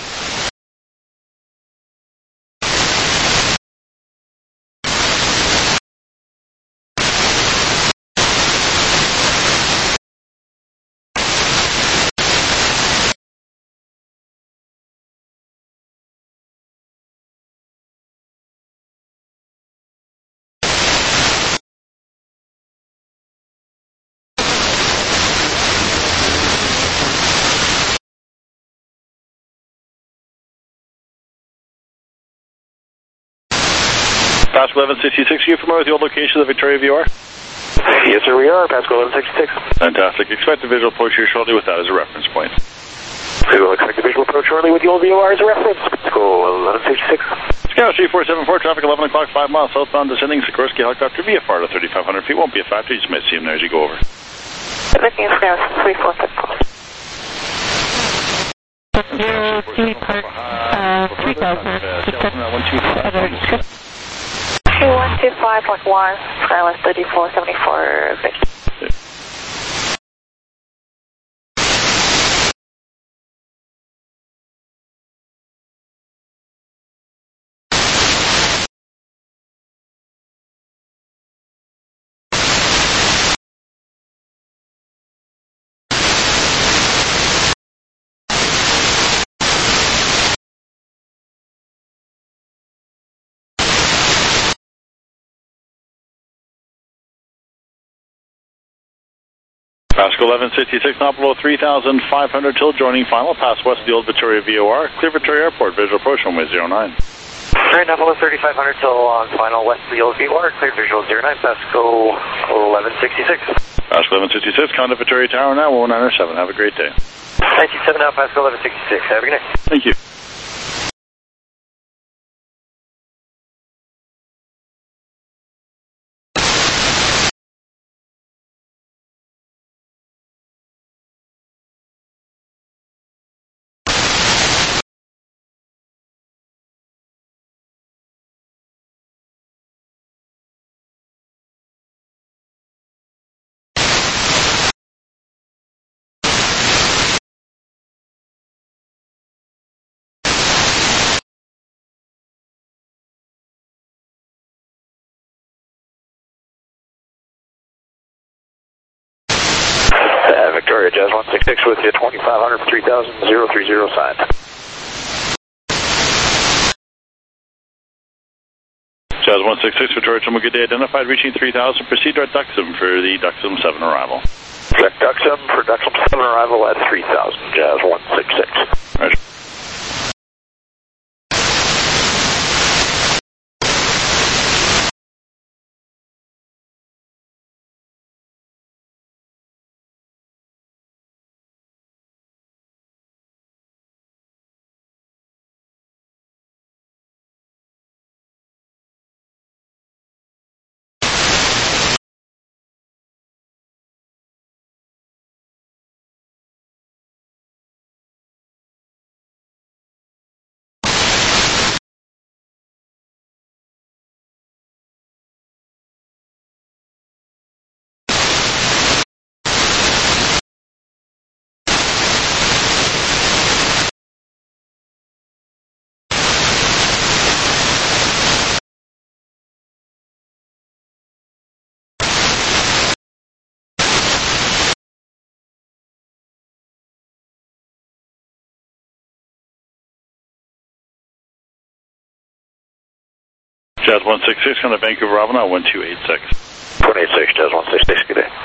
Pascal 1166, are you familiar with the old location of the Victoria VR? Yes, sir, we are. Pascal 1166. Fantastic. Expect the visual approach here shortly with that as a reference point. We will expect the visual approach shortly with the old VOR as a reference. Pascal 1166. Scout 3474, traffic 11 o'clock, 5 miles southbound, descending Sikorsky helicopter VFR to 3,500 feet. Won't be a factor, you just might see him there as you go over. Looking at Scout 3474. 125.1, Skyline 3474, Pasco 1166, not below 3,500 till joining final. Pass west of the old Victoria VOR. Clear Victoria Airport. Visual approach runway 09. Right, not below 3,500 till on final west of the old VOR. Clear visual 09. Pasco 1166. Pasco 1166, contact Victoria Tower now, 197. Have a great day. 97 now, Pasco 1166. Have a good night. Thank you. Victoria, Jazz 166 with you, 2500 for 3000, 030 sign. Jazz 166, Victoria, good day identified, reaching 3000, proceed to Duxham for the Duxham 7 arrival. Check Duxham for Duxham 7 arrival at 3000, Jazz 166. Right. Jazz 166 on the Vancouver Avenue, 1286. 186, Jazz 166, good day.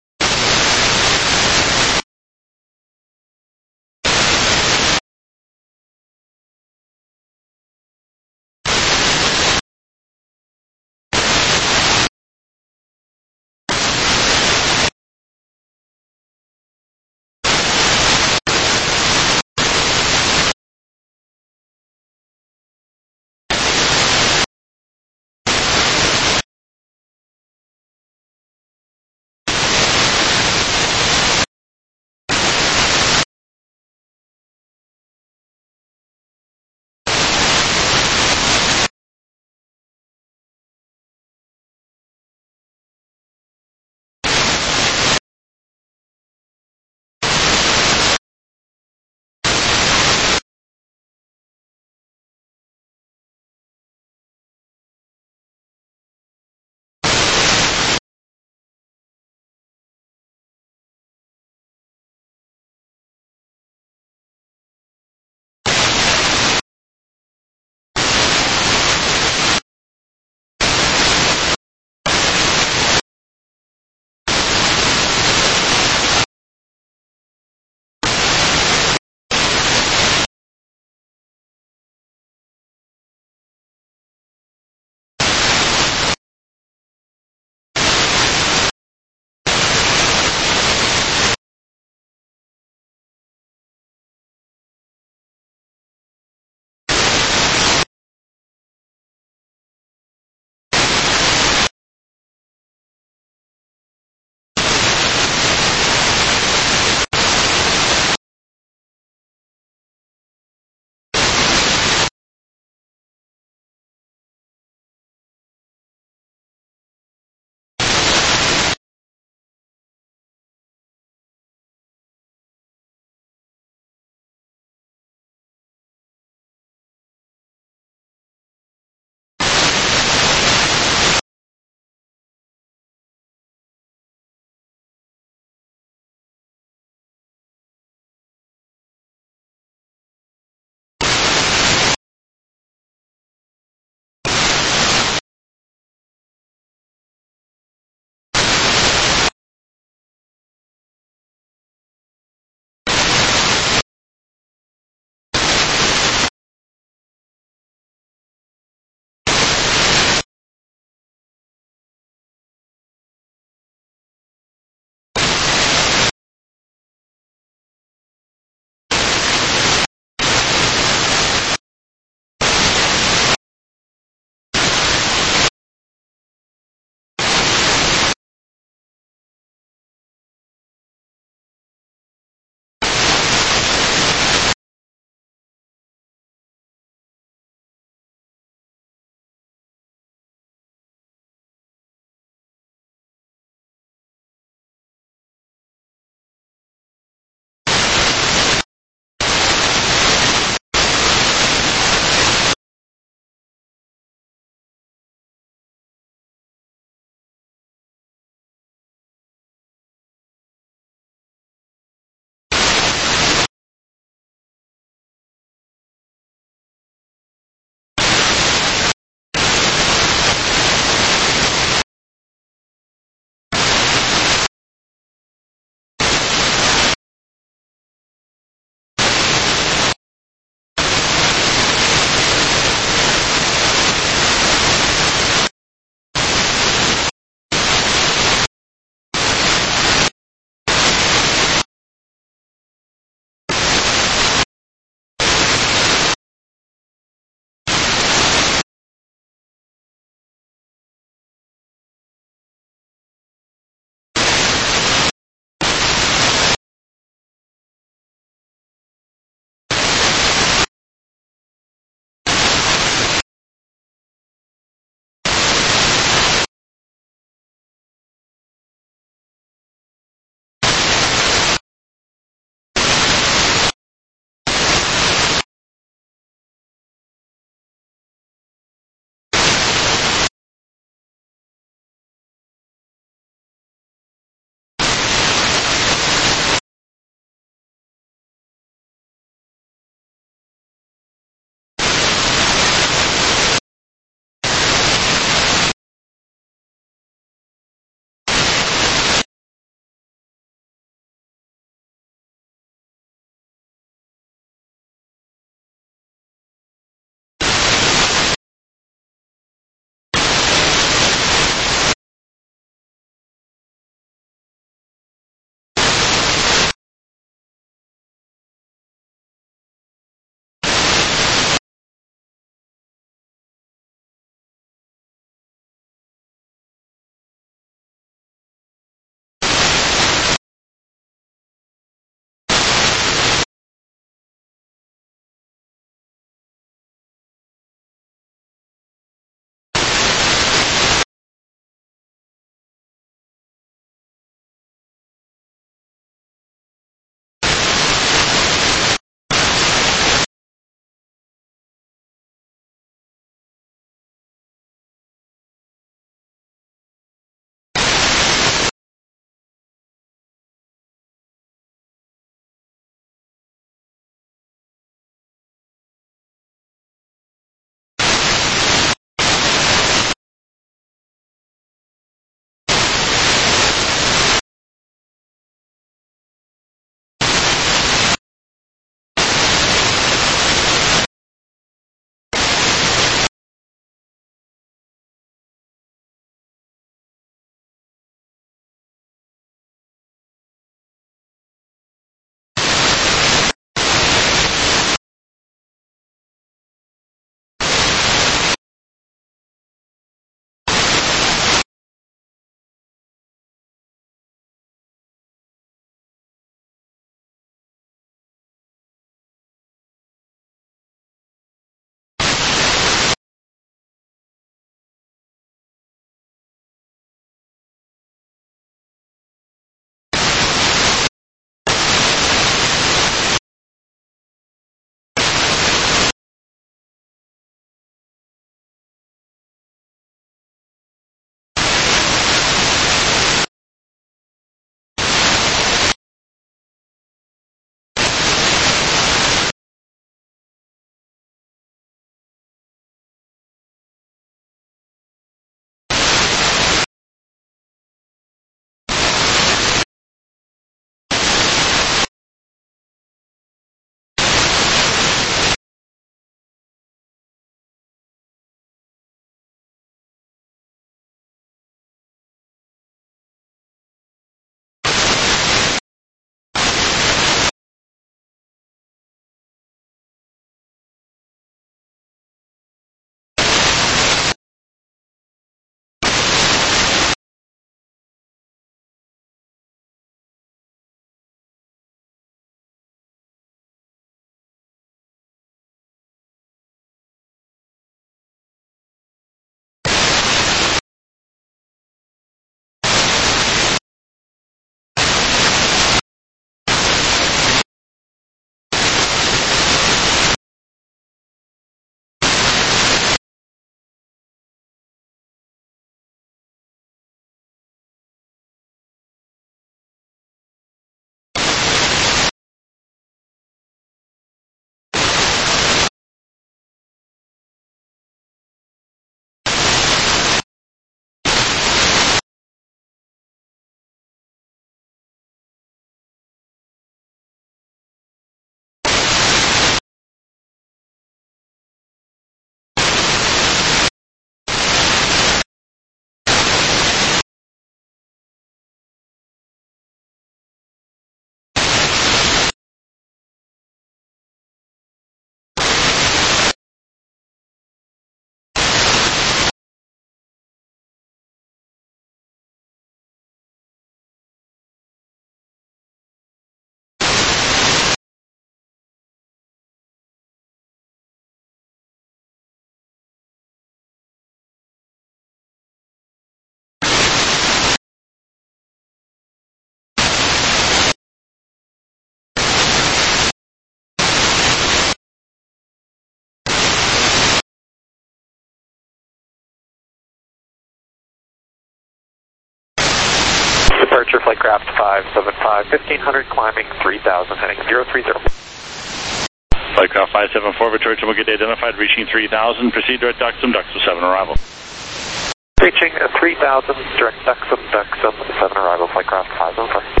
Departure Flightcraft 575, 1500, climbing 3000, heading 030. Flightcraft 574, Victoria will get identified, reaching 3000. Proceed direct Duxham, Duxham 7 arrival. Reaching 3000, direct Duxham, Duxham 7 arrival, Flightcraft 574.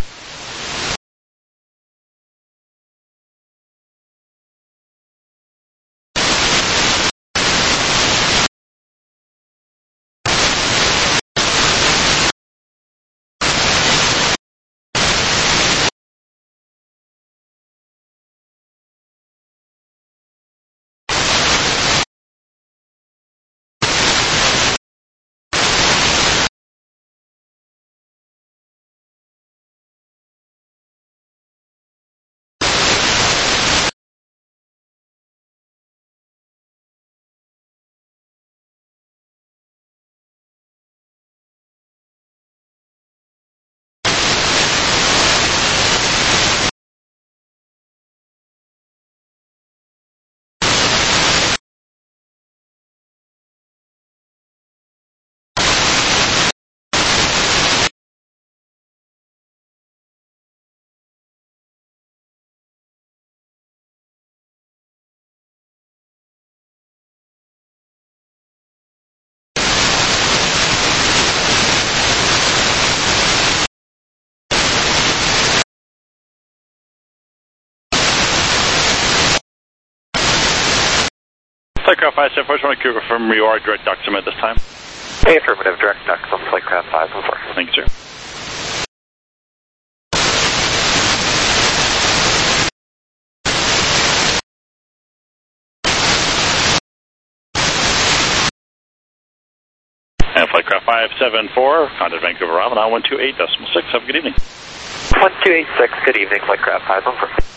Flightcraft 574, just want to confirm you are direct Duxham at this time. Hey, affirmative, direct Duxham, Flightcraft 574. Thank you, sir. And Flightcraft 574, contact Vancouver Bravo, now 128.6. Have a good evening. 1286, good evening, Flightcraft 574.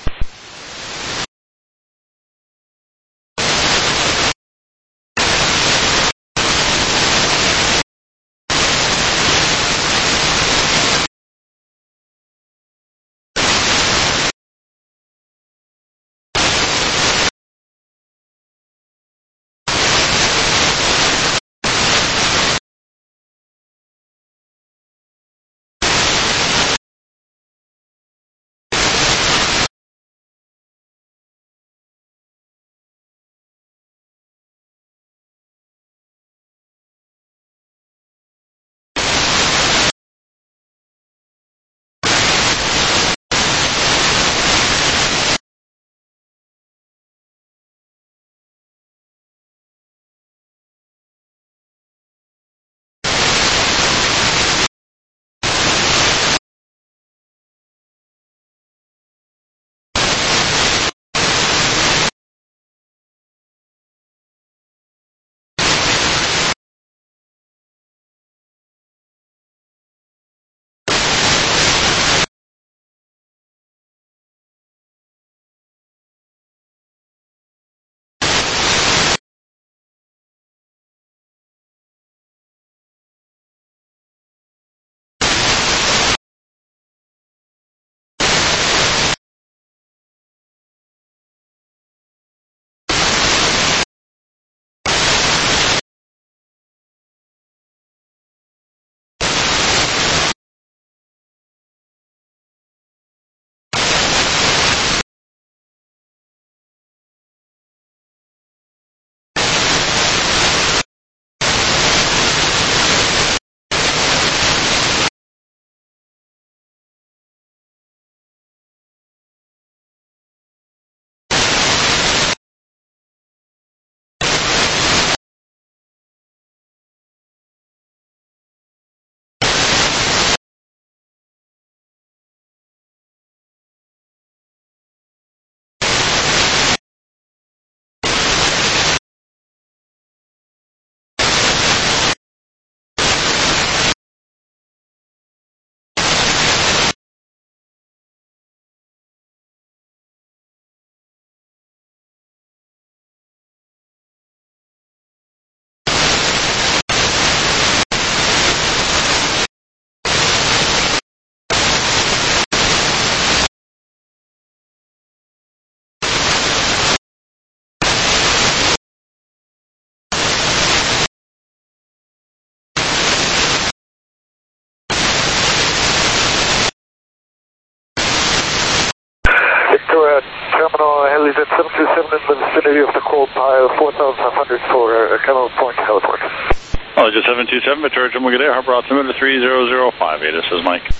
Victoria Terminal, Helijet 727 in the vicinity of the cold pile, 4,500 for Camel Point, Heliport. Helijet 727, Victoria Terminal, good day, Harbor altimeter 30058, this is Mike.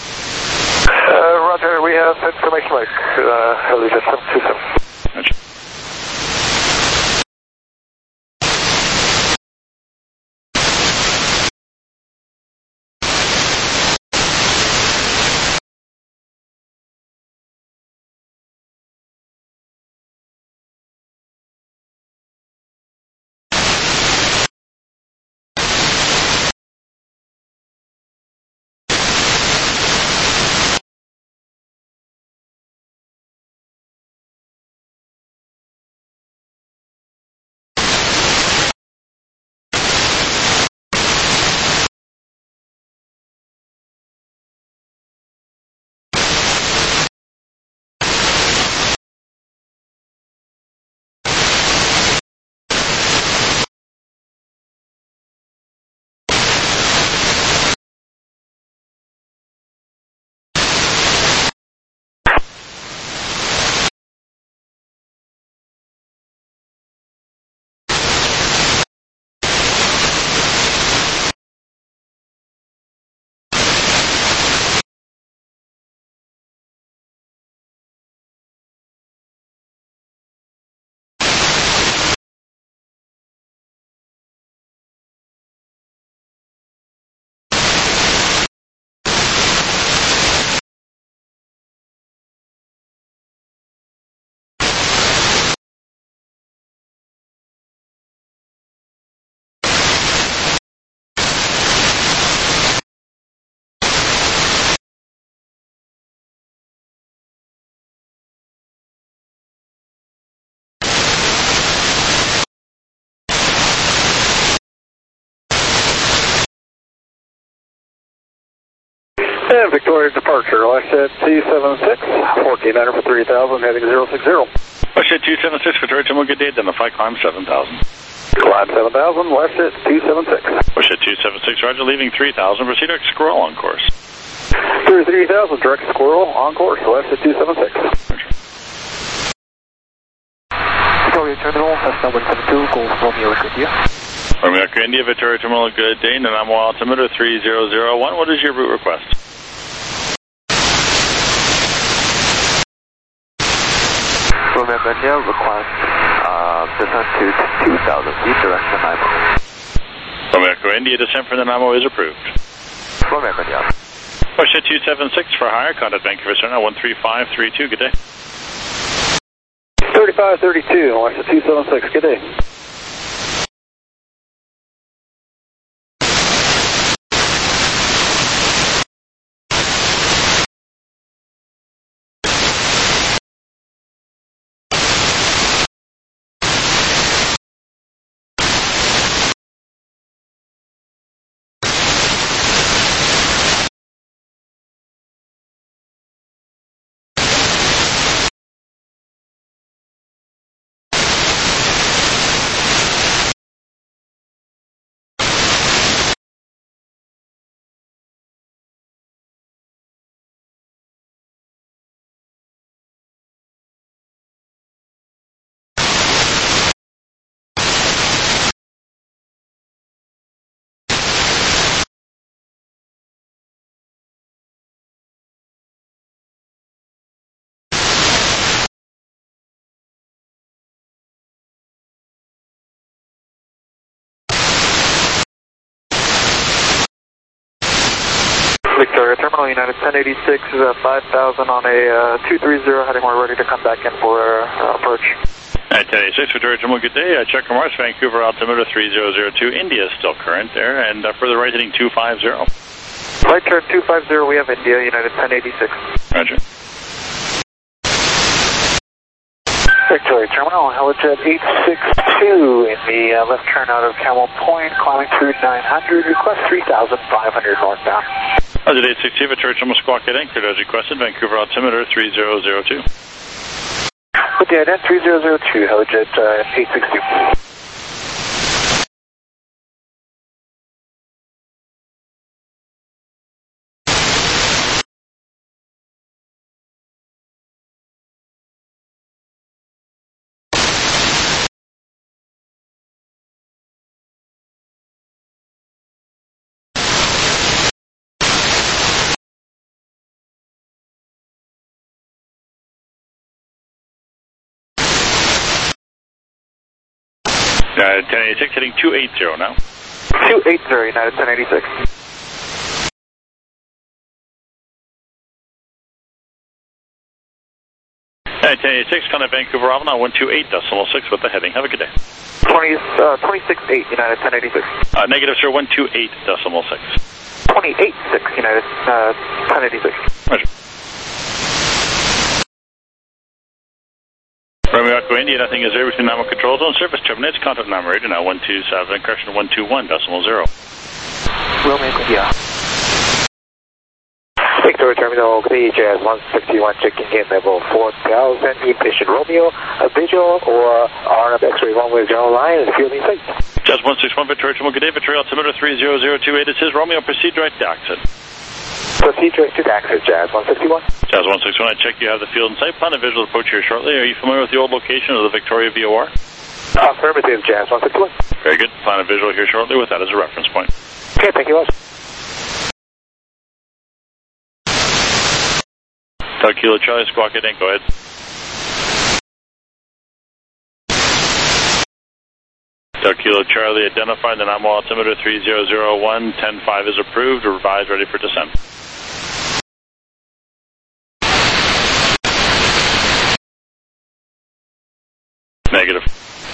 Roger, we have information, Mike, Helijet 727. Roger. And Victoria departure, last at 276, 1400 for 3000, heading 060. West Jet 276, Victoria Terminal, good day, identify climb 7000. Climb 7000, last at 276. West Jet 276, Roger, leaving 3000, proceed direct Squirrel on course. Through 3000, direct Squirrel on course, last at 276. Roger. Victoria Terminal, Cessna 172, Golf Romeo India. Romeo India, Victoria Terminal, good day, Nanaimo altimeter 3001, what is your route request? Romeo India, request descent to 2,000 feet, direction Nanaimo. Romeo India, descent for Nanaimo is approved. Romeo India. West Jet 276 for higher, contact Vancouver Center 13532, good day. 3532, West Jet 276, good day. Victoria Terminal, United 1086 is at 5,000 on a 230 heading. We're ready to come back in for approach. 1086, Victoria Terminal, good day. Check from Mars, Vancouver altimeter 3002. India is still current there, and further right heading 250. Right turn 250, we have India, United 1086. Roger. Victoria Terminal, Helijet 862 in the left turn out of Camel Point, climbing through 900, request 3,500 northbound. Helijet 862, Victoria Terminal, squawk at anchored as requested, Vancouver altimeter 3002. With the ident 3002, Helijet 862. United 1086 heading 280 now. 280, United 1086. United 1086, contact Vancouver Bravo now 128.6 with the heading. Have a good day. 26.8, United 1086. Negative, sir, 128.6. 28.6, United 1086. Roger. Romeo Echo India, nothing is there between nominal control zone. Surface terminates, contact number radio now 127, correction 121.0. Romeo India. Victoria Terminal, Jazz 161, checking in level 4000, impatient Romeo, a visual or RF X-ray runway 0 line, and fielding site. Jazz 161, Victoria Terminal, good day, Victoria altimeter 30028, it says Romeo, proceed direct to exit. Proceed direct to exit, Jazz 161. Jazz 161, I check you have the field and site plan, a visual approach here shortly. Are you familiar with the old location of the Victoria VOR? Affirmative, Jazz 161. Very good, plan a visual here shortly with that as a reference point. Okay, thank you much. Kilo Charlie, squawk it in, go ahead. Kilo Charlie, identified the nominal altimeter 3001, 10.5 is approved, revised, ready for descent. Negative.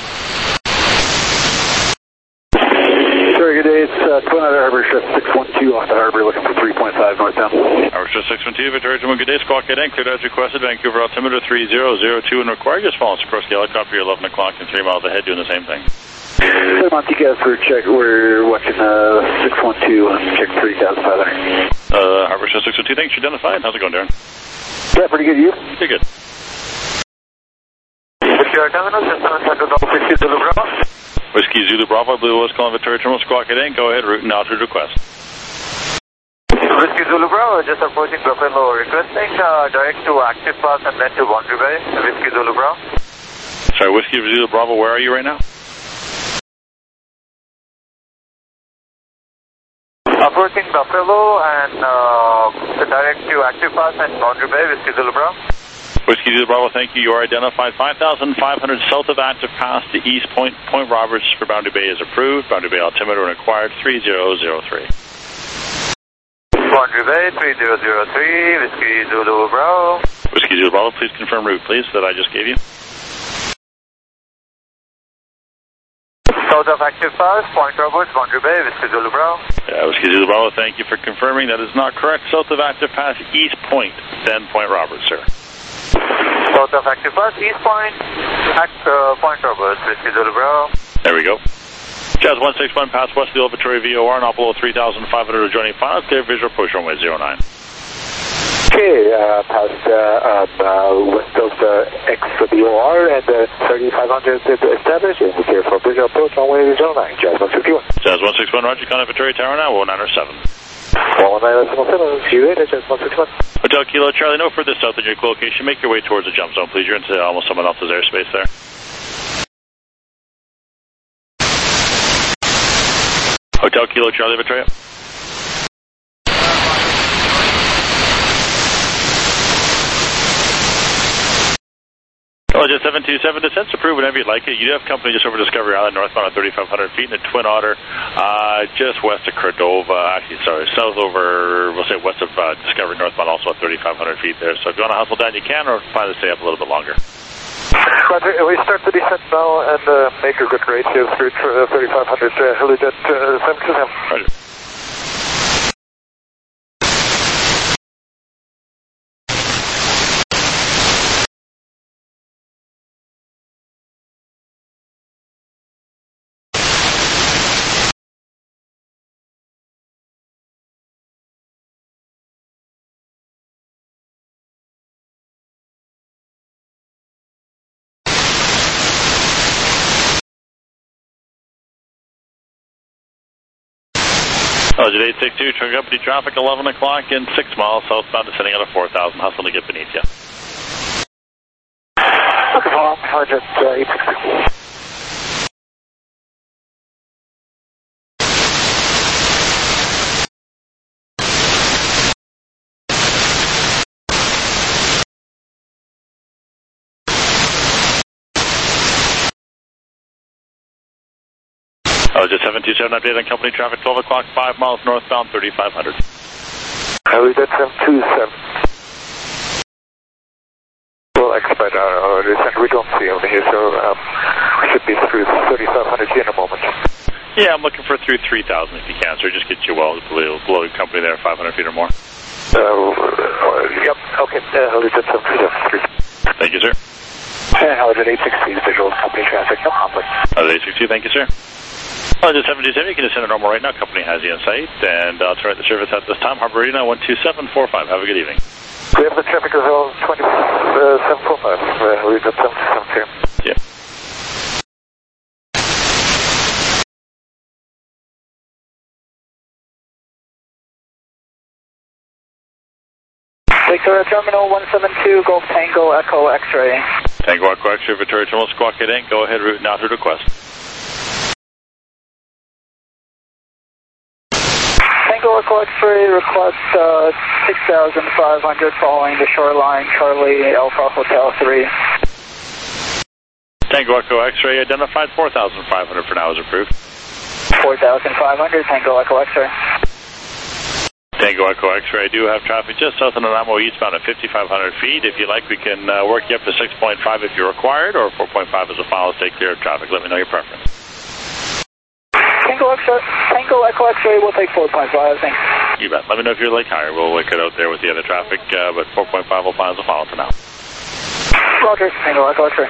Very good day, it's Twin Otter Harbor, Shift 612 off the harbor, looking for 3.5 northbound. Harbor Shift 612, Victoria Terminal, good day, squawk it in, cleared as requested, Vancouver altimeter 3002 and required, just follow Sikorsky helicopter, 11 o'clock and 3 miles ahead doing the same thing. Hey, Monty, guys, we're watching 612 and check 3,500. Harbor Shift 612, thanks, you're identified. How's it going, Darren? Yeah, pretty good, you? Pretty good. Victoria Terminal, just on Whiskey Zulu Bravo. Whiskey Zulu Bravo, Blue West calling Victoria Terminal, squawk it in, go ahead, route and altitude request. Whiskey Zulu Bravo, just approaching Buffalo, requesting direct to Active Pass and then to Boundary Bay, Whiskey Zulu Bravo. Sorry, Whiskey Zulu Bravo, where are you right now? Approaching Buffalo and direct to Active Pass and Boundary Bay, Whiskey Zulu Bravo. Whiskey Zulu Bravo, thank you. You are identified 5,500 south of Active Pass to East Point. Point Roberts for Boundary Bay is approved. Boundary Bay altimeter required 3003. Boundary Bay 3003, Whiskey Zulu Bravo. Whiskey Zulu Bravo, please confirm route, please, that I just gave you. South of Active Pass, Point Roberts, Boundary Bay, Whiskey Zulu Bravo. Yeah, Whiskey Zulu Bravo, thank you for confirming. That is not correct. South of Active Pass, East Point, then Point Roberts, sir. South of Active Pass, East Point, Point Roberts, Whiskey Zulu Bravo. There we go. Jazz 161, pass west of the old Victoria VOR, not below 3,500 adjoining final, clear visual approach runway 09. Okay, past west of the X-VOR and 3,500 established, and clear for visual approach runway 09, Jazz 161. Jazz 161, roger, contact Victoria Tower now, 197. 197, see you later, Jazz 161. Hotel Kilo Charlie, no further south than your location. Make your way towards the jump zone, please. You're into almost someone else's airspace there. Hotel Kilo Charlie, Victoria. Just 727 descents approved whenever you'd like it. You do have company just over Discovery Island, northbound at 3,500 feet, and the Twin Otter just west of Cordova. Actually, sorry, south over, we'll say west of Discovery, northbound, also at 3,500 feet there. So if you want to hustle down, you can, or plan to stay up a little bit longer. Roger, we start the descent now and make a good ratio through 3,500 Helijet 727. Roger. Budget 862, Trunk Company traffic 11 o'clock and 6 miles southbound descending out of 4,000, hustle to get beneath you. Okay, Helijet 862. Just 727 update on company traffic, 12 o'clock, 5 miles northbound, 3500. That's 727. We'll expedite our descent. We don't see over here, so we should be through 3500 in a moment. Yeah, I'm looking for through 3000 if you can, sir. Just get you well below the company there, 500 feet or more. Yep, okay. That's 727. Thank you, sir. Helijet 860, visual company traffic, no conflict. Helijet 860, thank you, sir. Helijet 727, you can descend to normal right now. Company has you in sight, and I'll turn the service at this time. Harbor Radio 12745. Have a good evening. We have the traffic as well, 2745. Helijet 727 here. Yeah. Victoria Terminal 172, Golf Tango Echo X-ray. Tango Echo X-ray, Victoria Terminal, Squawk 8 Inc. Go ahead, route now to request. Tango Echo X-ray, request 6,500 following the shoreline, Charlie Alpha Hotel 3. Tango Echo X-ray, identified 4,500 for now is approved. 4,500, Tango Echo X-ray. Tango Echo X-ray, I do have traffic just south of Nanaimo eastbound at 5,500 feet. If you like, we can work you up to 6.5 if you're required, or 4.5 as a final stay clear of traffic. Let me know your preference. Tango Echo X-ray, we'll take 4.5, thanks. You bet. Let me know if you're like higher. We'll work it out there with the other traffic, but 4.5 will find as a final for now. Roger, Tango Echo X-ray.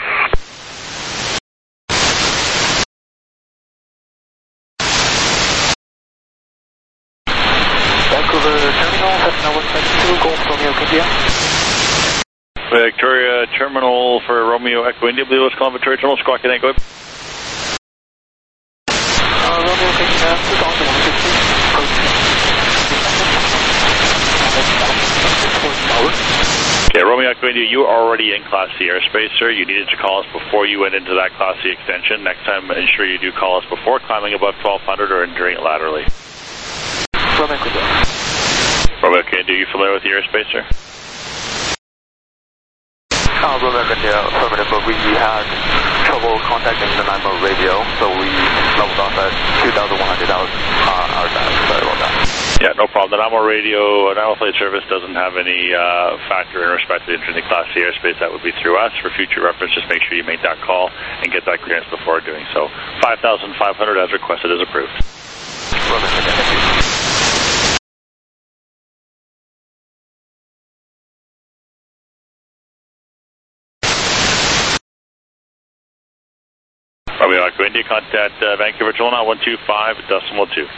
Victoria Terminal for Romeo Echo India, Blue West Columbia Victoria Terminal, Squawk 8 Inc. Go ahead. Romeo taking 2160. Okay, Romeo Echo India, you are already in Class C airspace, sir. You needed to call us before you went into that Class C extension. Next time, ensure you do call us before climbing above 1200 or entering it laterally. Romeo Echo India. Romeo Echo India, are you familiar with the airspace, sir? Romeo Echo India, affirmative, but we had trouble contacting the Nanaimo radio, so we leveled off at 2,100. That was our bad. Sorry about that. Yeah, no problem. The Nanaimo radio, Nanaimo Flight Service doesn't have any factor in respect to entering the Class C airspace. That would be through us. For future reference, just make sure you make that call and get that clearance before doing so. 5,500 as requested is approved. Romeo Echo India, thank you. Romeo Echo India, contact Vancouver Toronto 125.2.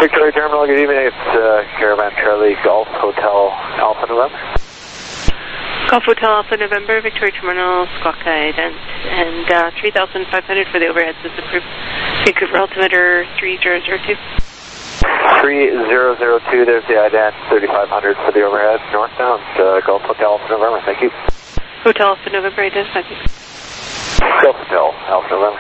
Victoria Terminal, good evening. It's Caravan Charlie Golf Hotel Alpha November. Golf Hotel Alpha November, Victoria Terminal, Squawk Ident, and 3,500 for the overheads is approved. Vancouver altimeter 3002. 3002, there's the ident, 3,500 for the overhead, northbound, Golf Hotel Alpha November, thank you. Hotel Alpha November, identified. Golf Hotel Alpha November.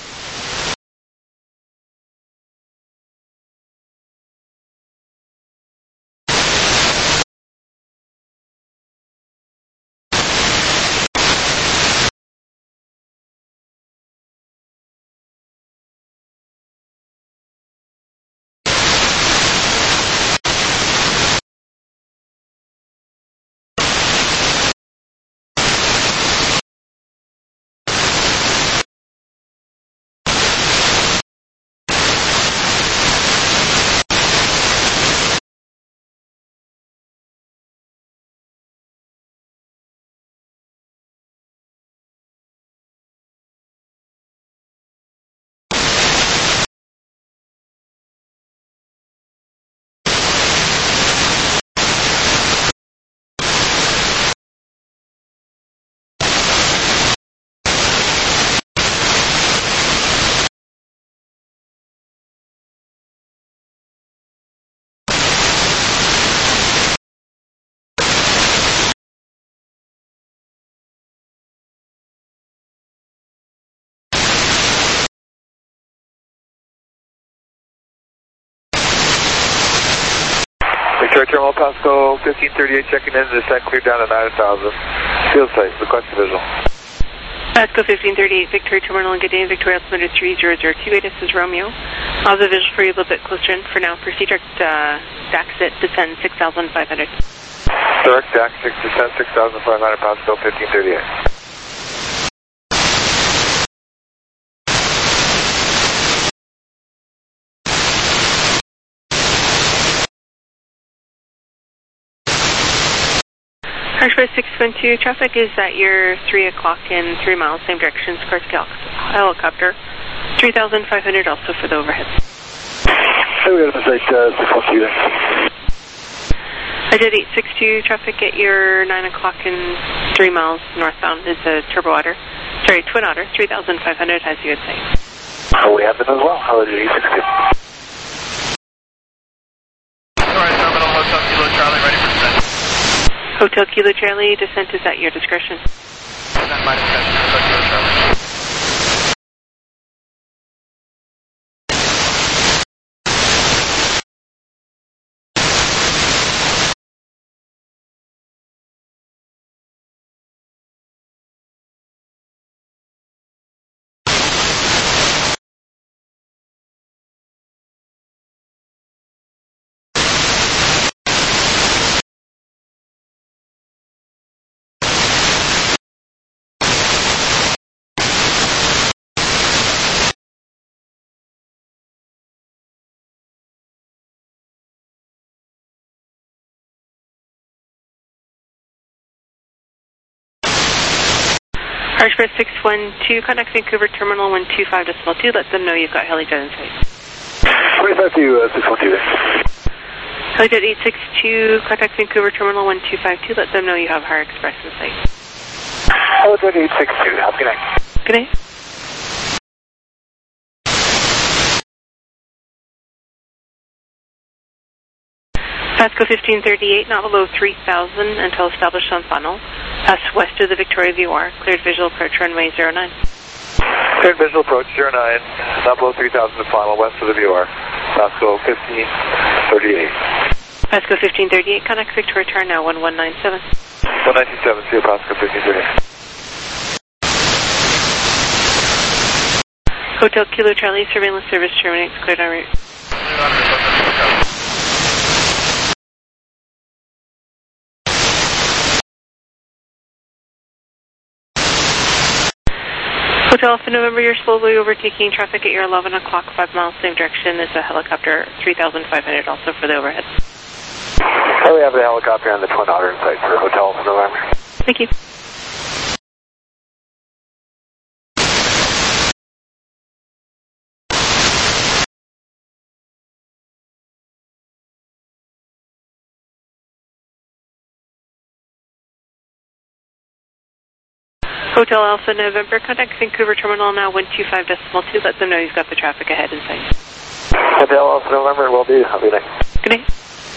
Victoria Terminal, Pasco 1538, checking in, descent cleared down to 9,000. Field site, request a visual. Pasco 1538, Victoria Terminal, and good day, Victoria altimeter 3002. This is Romeo. I'll have a visual for you a little bit closer in. For now, proceed direct exit, descend 6,500. Direct exit, descend 6,500, Pasco 1538. Express 612, traffic is at your 3 o'clock in 3 miles, same direction, Sikorsky helicopter. 3,500 also for the overhead. Hey, we got a mistake, 612 then. I did 862, traffic at your 9 o'clock in 3 miles northbound is a Twin Otter, 3,500 as you would say. Oh, we have them as well. How is it 862? Sorry, Terminal, Hotel Kilo Charlie, ready for descent. Hotel Kilo Charlie, descent is at your discretion. Descent my discretion, Hotel Kilo Charlie. Express 612, contact Vancouver Terminal 125.2, let them know you've got Helijet in sight. 25 to 612 then. Helijet 862, contact Vancouver Terminal 1252, let them know you have Higher Express in sight. Helijet 862, have a good night. Good night. Pasco 1538, not below 3,000 until established on funnel. Pass west of the Victoria VOR. Cleared visual approach runway 09. Cleared visual approach 09, not below 3,000 to final, west of the VOR. Pasco 1538. Pasco 1538, contact Victoria Tower now 1197. 197, see you, Pasco 1538. Hotel Kilo Charlie, surveillance service terminates, cleared en route. Hotel Alpha November, you're slowly overtaking traffic at your 11 o'clock, 5 miles, same direction. There's a helicopter, 3,500 also for the overhead. Oh, we have the helicopter on the Twin Otter in sight for Hotel Alpha November. Thank you. Hotel Alpha November, contact Vancouver Terminal now 125.2. Let them know you've got the traffic ahead in sight. Hotel Alpha November, will do. Have a good night. Good night.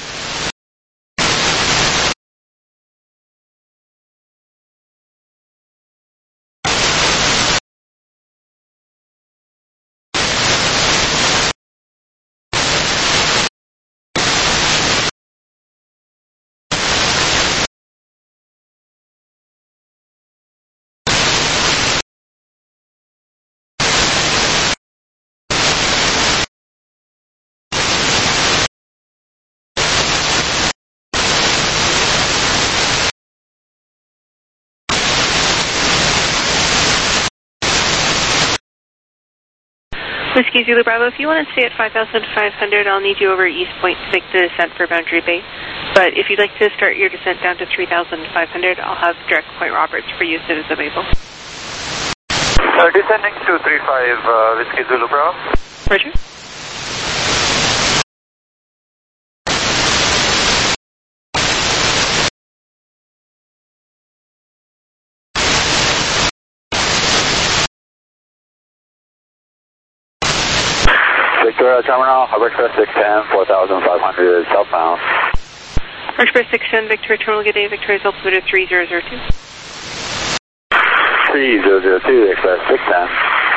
Whiskey Zulu Bravo, if you want to stay at 5,500, I'll need you over East Point to make the descent for Boundary Bay. But if you'd like to start your descent down to 3,500, I'll have direct Point Roberts for you as soon as available. Descending 235, Whiskey Zulu Bravo. Roger. Victoria Terminal, Harbor Express 610, 4,500 southbound. Harbor Express 610, Victoria Terminal, good day. Victoria's altimeter 3002. 3002, Express 610.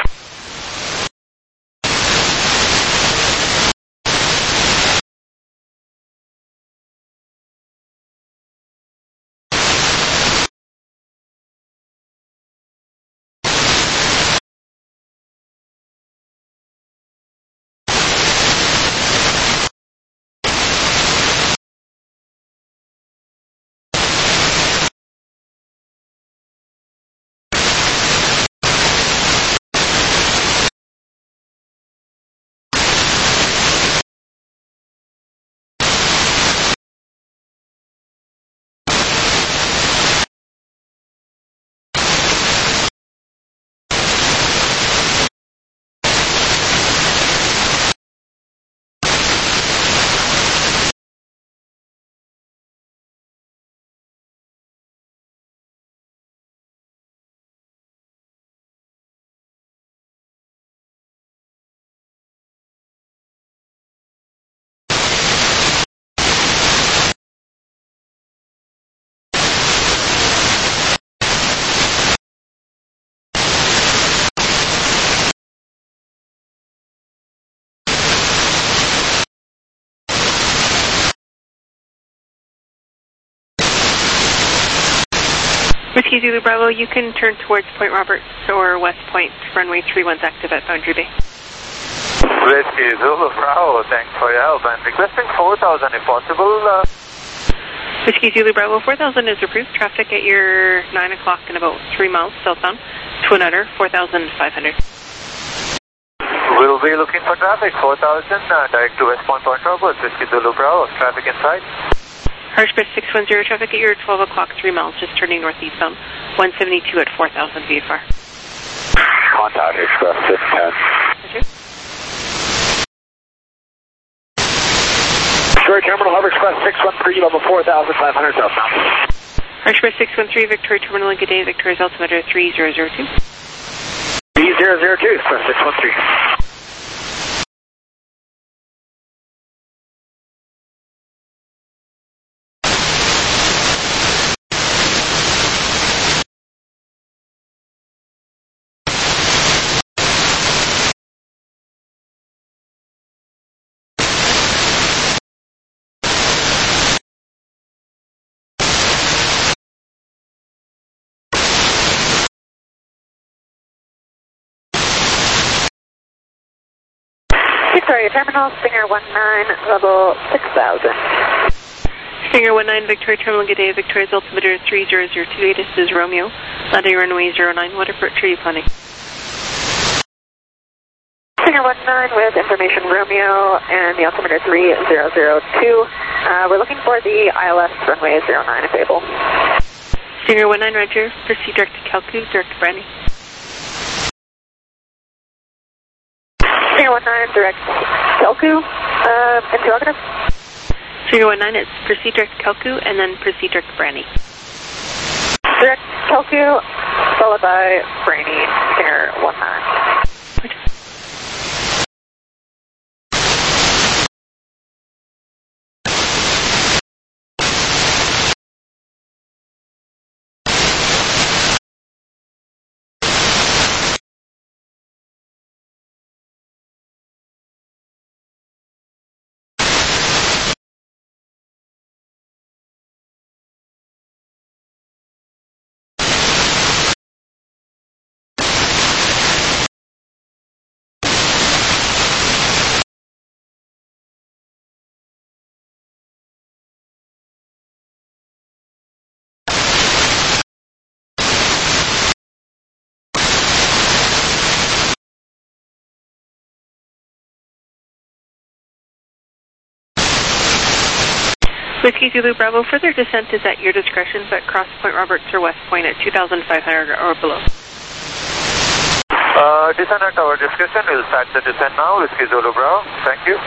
Whiskey Zulu Bravo, you can turn towards Point Roberts or West Point, runway 31's active at Boundary Bay. Whiskey Zulu Bravo, thanks for your help. I'm requesting 4,000 if possible. Whiskey Zulu Bravo, 4,000 is approved. Traffic at your 9 o'clock in about 3 miles southbound. Twin Otter, 4,500. We'll be looking for traffic, 4,000, direct to West Point, Point Roberts, Whiskey Zulu Bravo, traffic inside. Harbor Express 610, traffic at your 12 o'clock, 3 miles, just turning northeastbound. 172 at 4,000 VFR. Contact Express 610. Roger. Victoria Terminal, Harbor Express 613, level 4,500 southbound. Harbor Express 613, Victoria Terminal, good day. Victoria's altimeter 3002. 3002, Express 613. Victoria Terminal, Stinger 19, level 6,000. Stinger 19, Victoria Terminal, good day. Victoria's altimeter 3002. This is Romeo. Landing runway 09. What approach are you planning? Stinger 19 with information Romeo and the altimeter 3002. We're looking for the ILS runway 09 available. Stinger 19, roger. Proceed direct to Calcu, direct to Brandy. Stinger 19, direct Calcu, interrogative. Stinger 19, it's proceed direct to Calcu and then proceed direct to Brandy. Direct Calcu, Followed by Brainy Air 19. Whiskey Zulu Bravo, further descent is at your discretion, but cross Point Roberts or West Point at 2,500 or below. Descent at our discretion. We'll start the descent now. Whiskey Zulu Bravo. Thank you.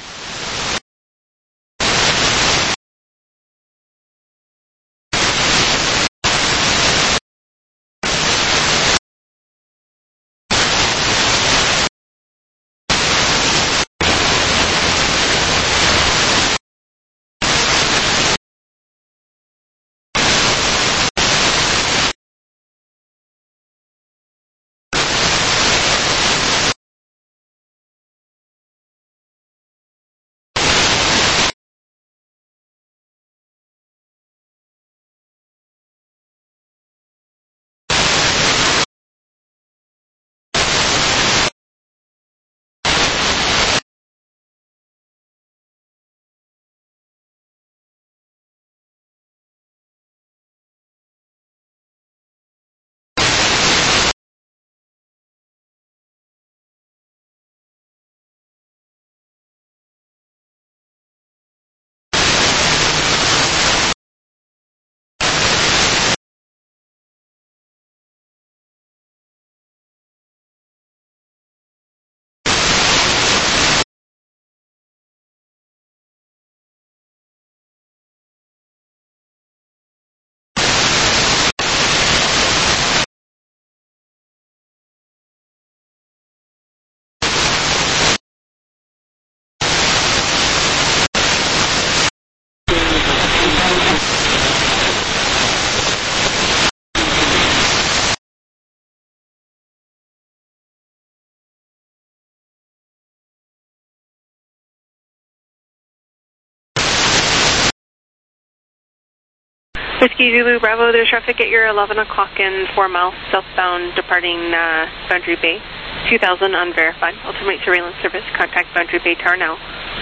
Whiskey Zulu Bravo, there's traffic at your 11 o'clock and 4 miles southbound departing Boundary Bay, 2000 unverified. Ultimate surveillance service, contact Boundary Bay Tower now,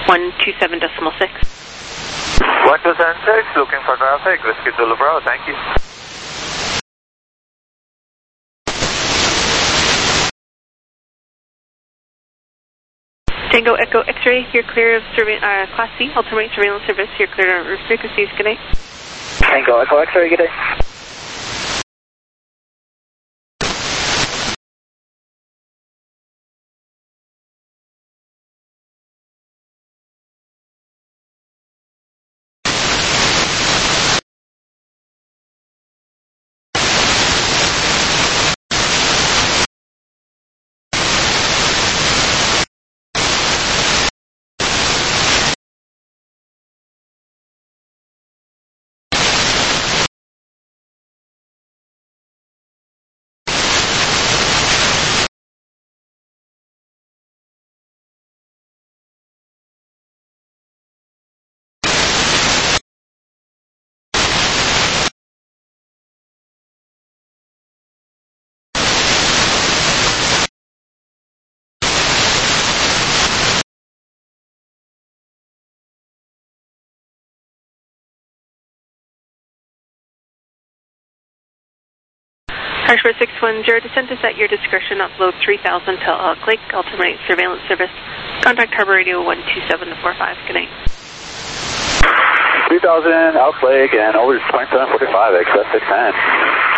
127.6. 127.6, looking for traffic. Whiskey Zulu Bravo, thank you. Tango Echo X-ray, you're clear of Class C, ultimate surveillance service, you're clear of frequencies, good night. Tango Echo X-ray, good day. Harshford 610, descent is at your discretion, upload 3000 to Elk Lake, ultimate surveillance service, contact Harbor Radio 12745, good night. 3000 Elk Lake and over 2745, Express 610.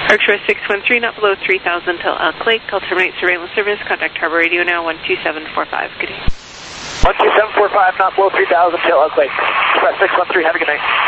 Express 613, not below 3,000 till Elk Lake. I'll terminate surveillance service. Contact Harbor Radio now, 12745. Good day. 12745, not below 3,000 till Elk Lake. Express 613, have a good night.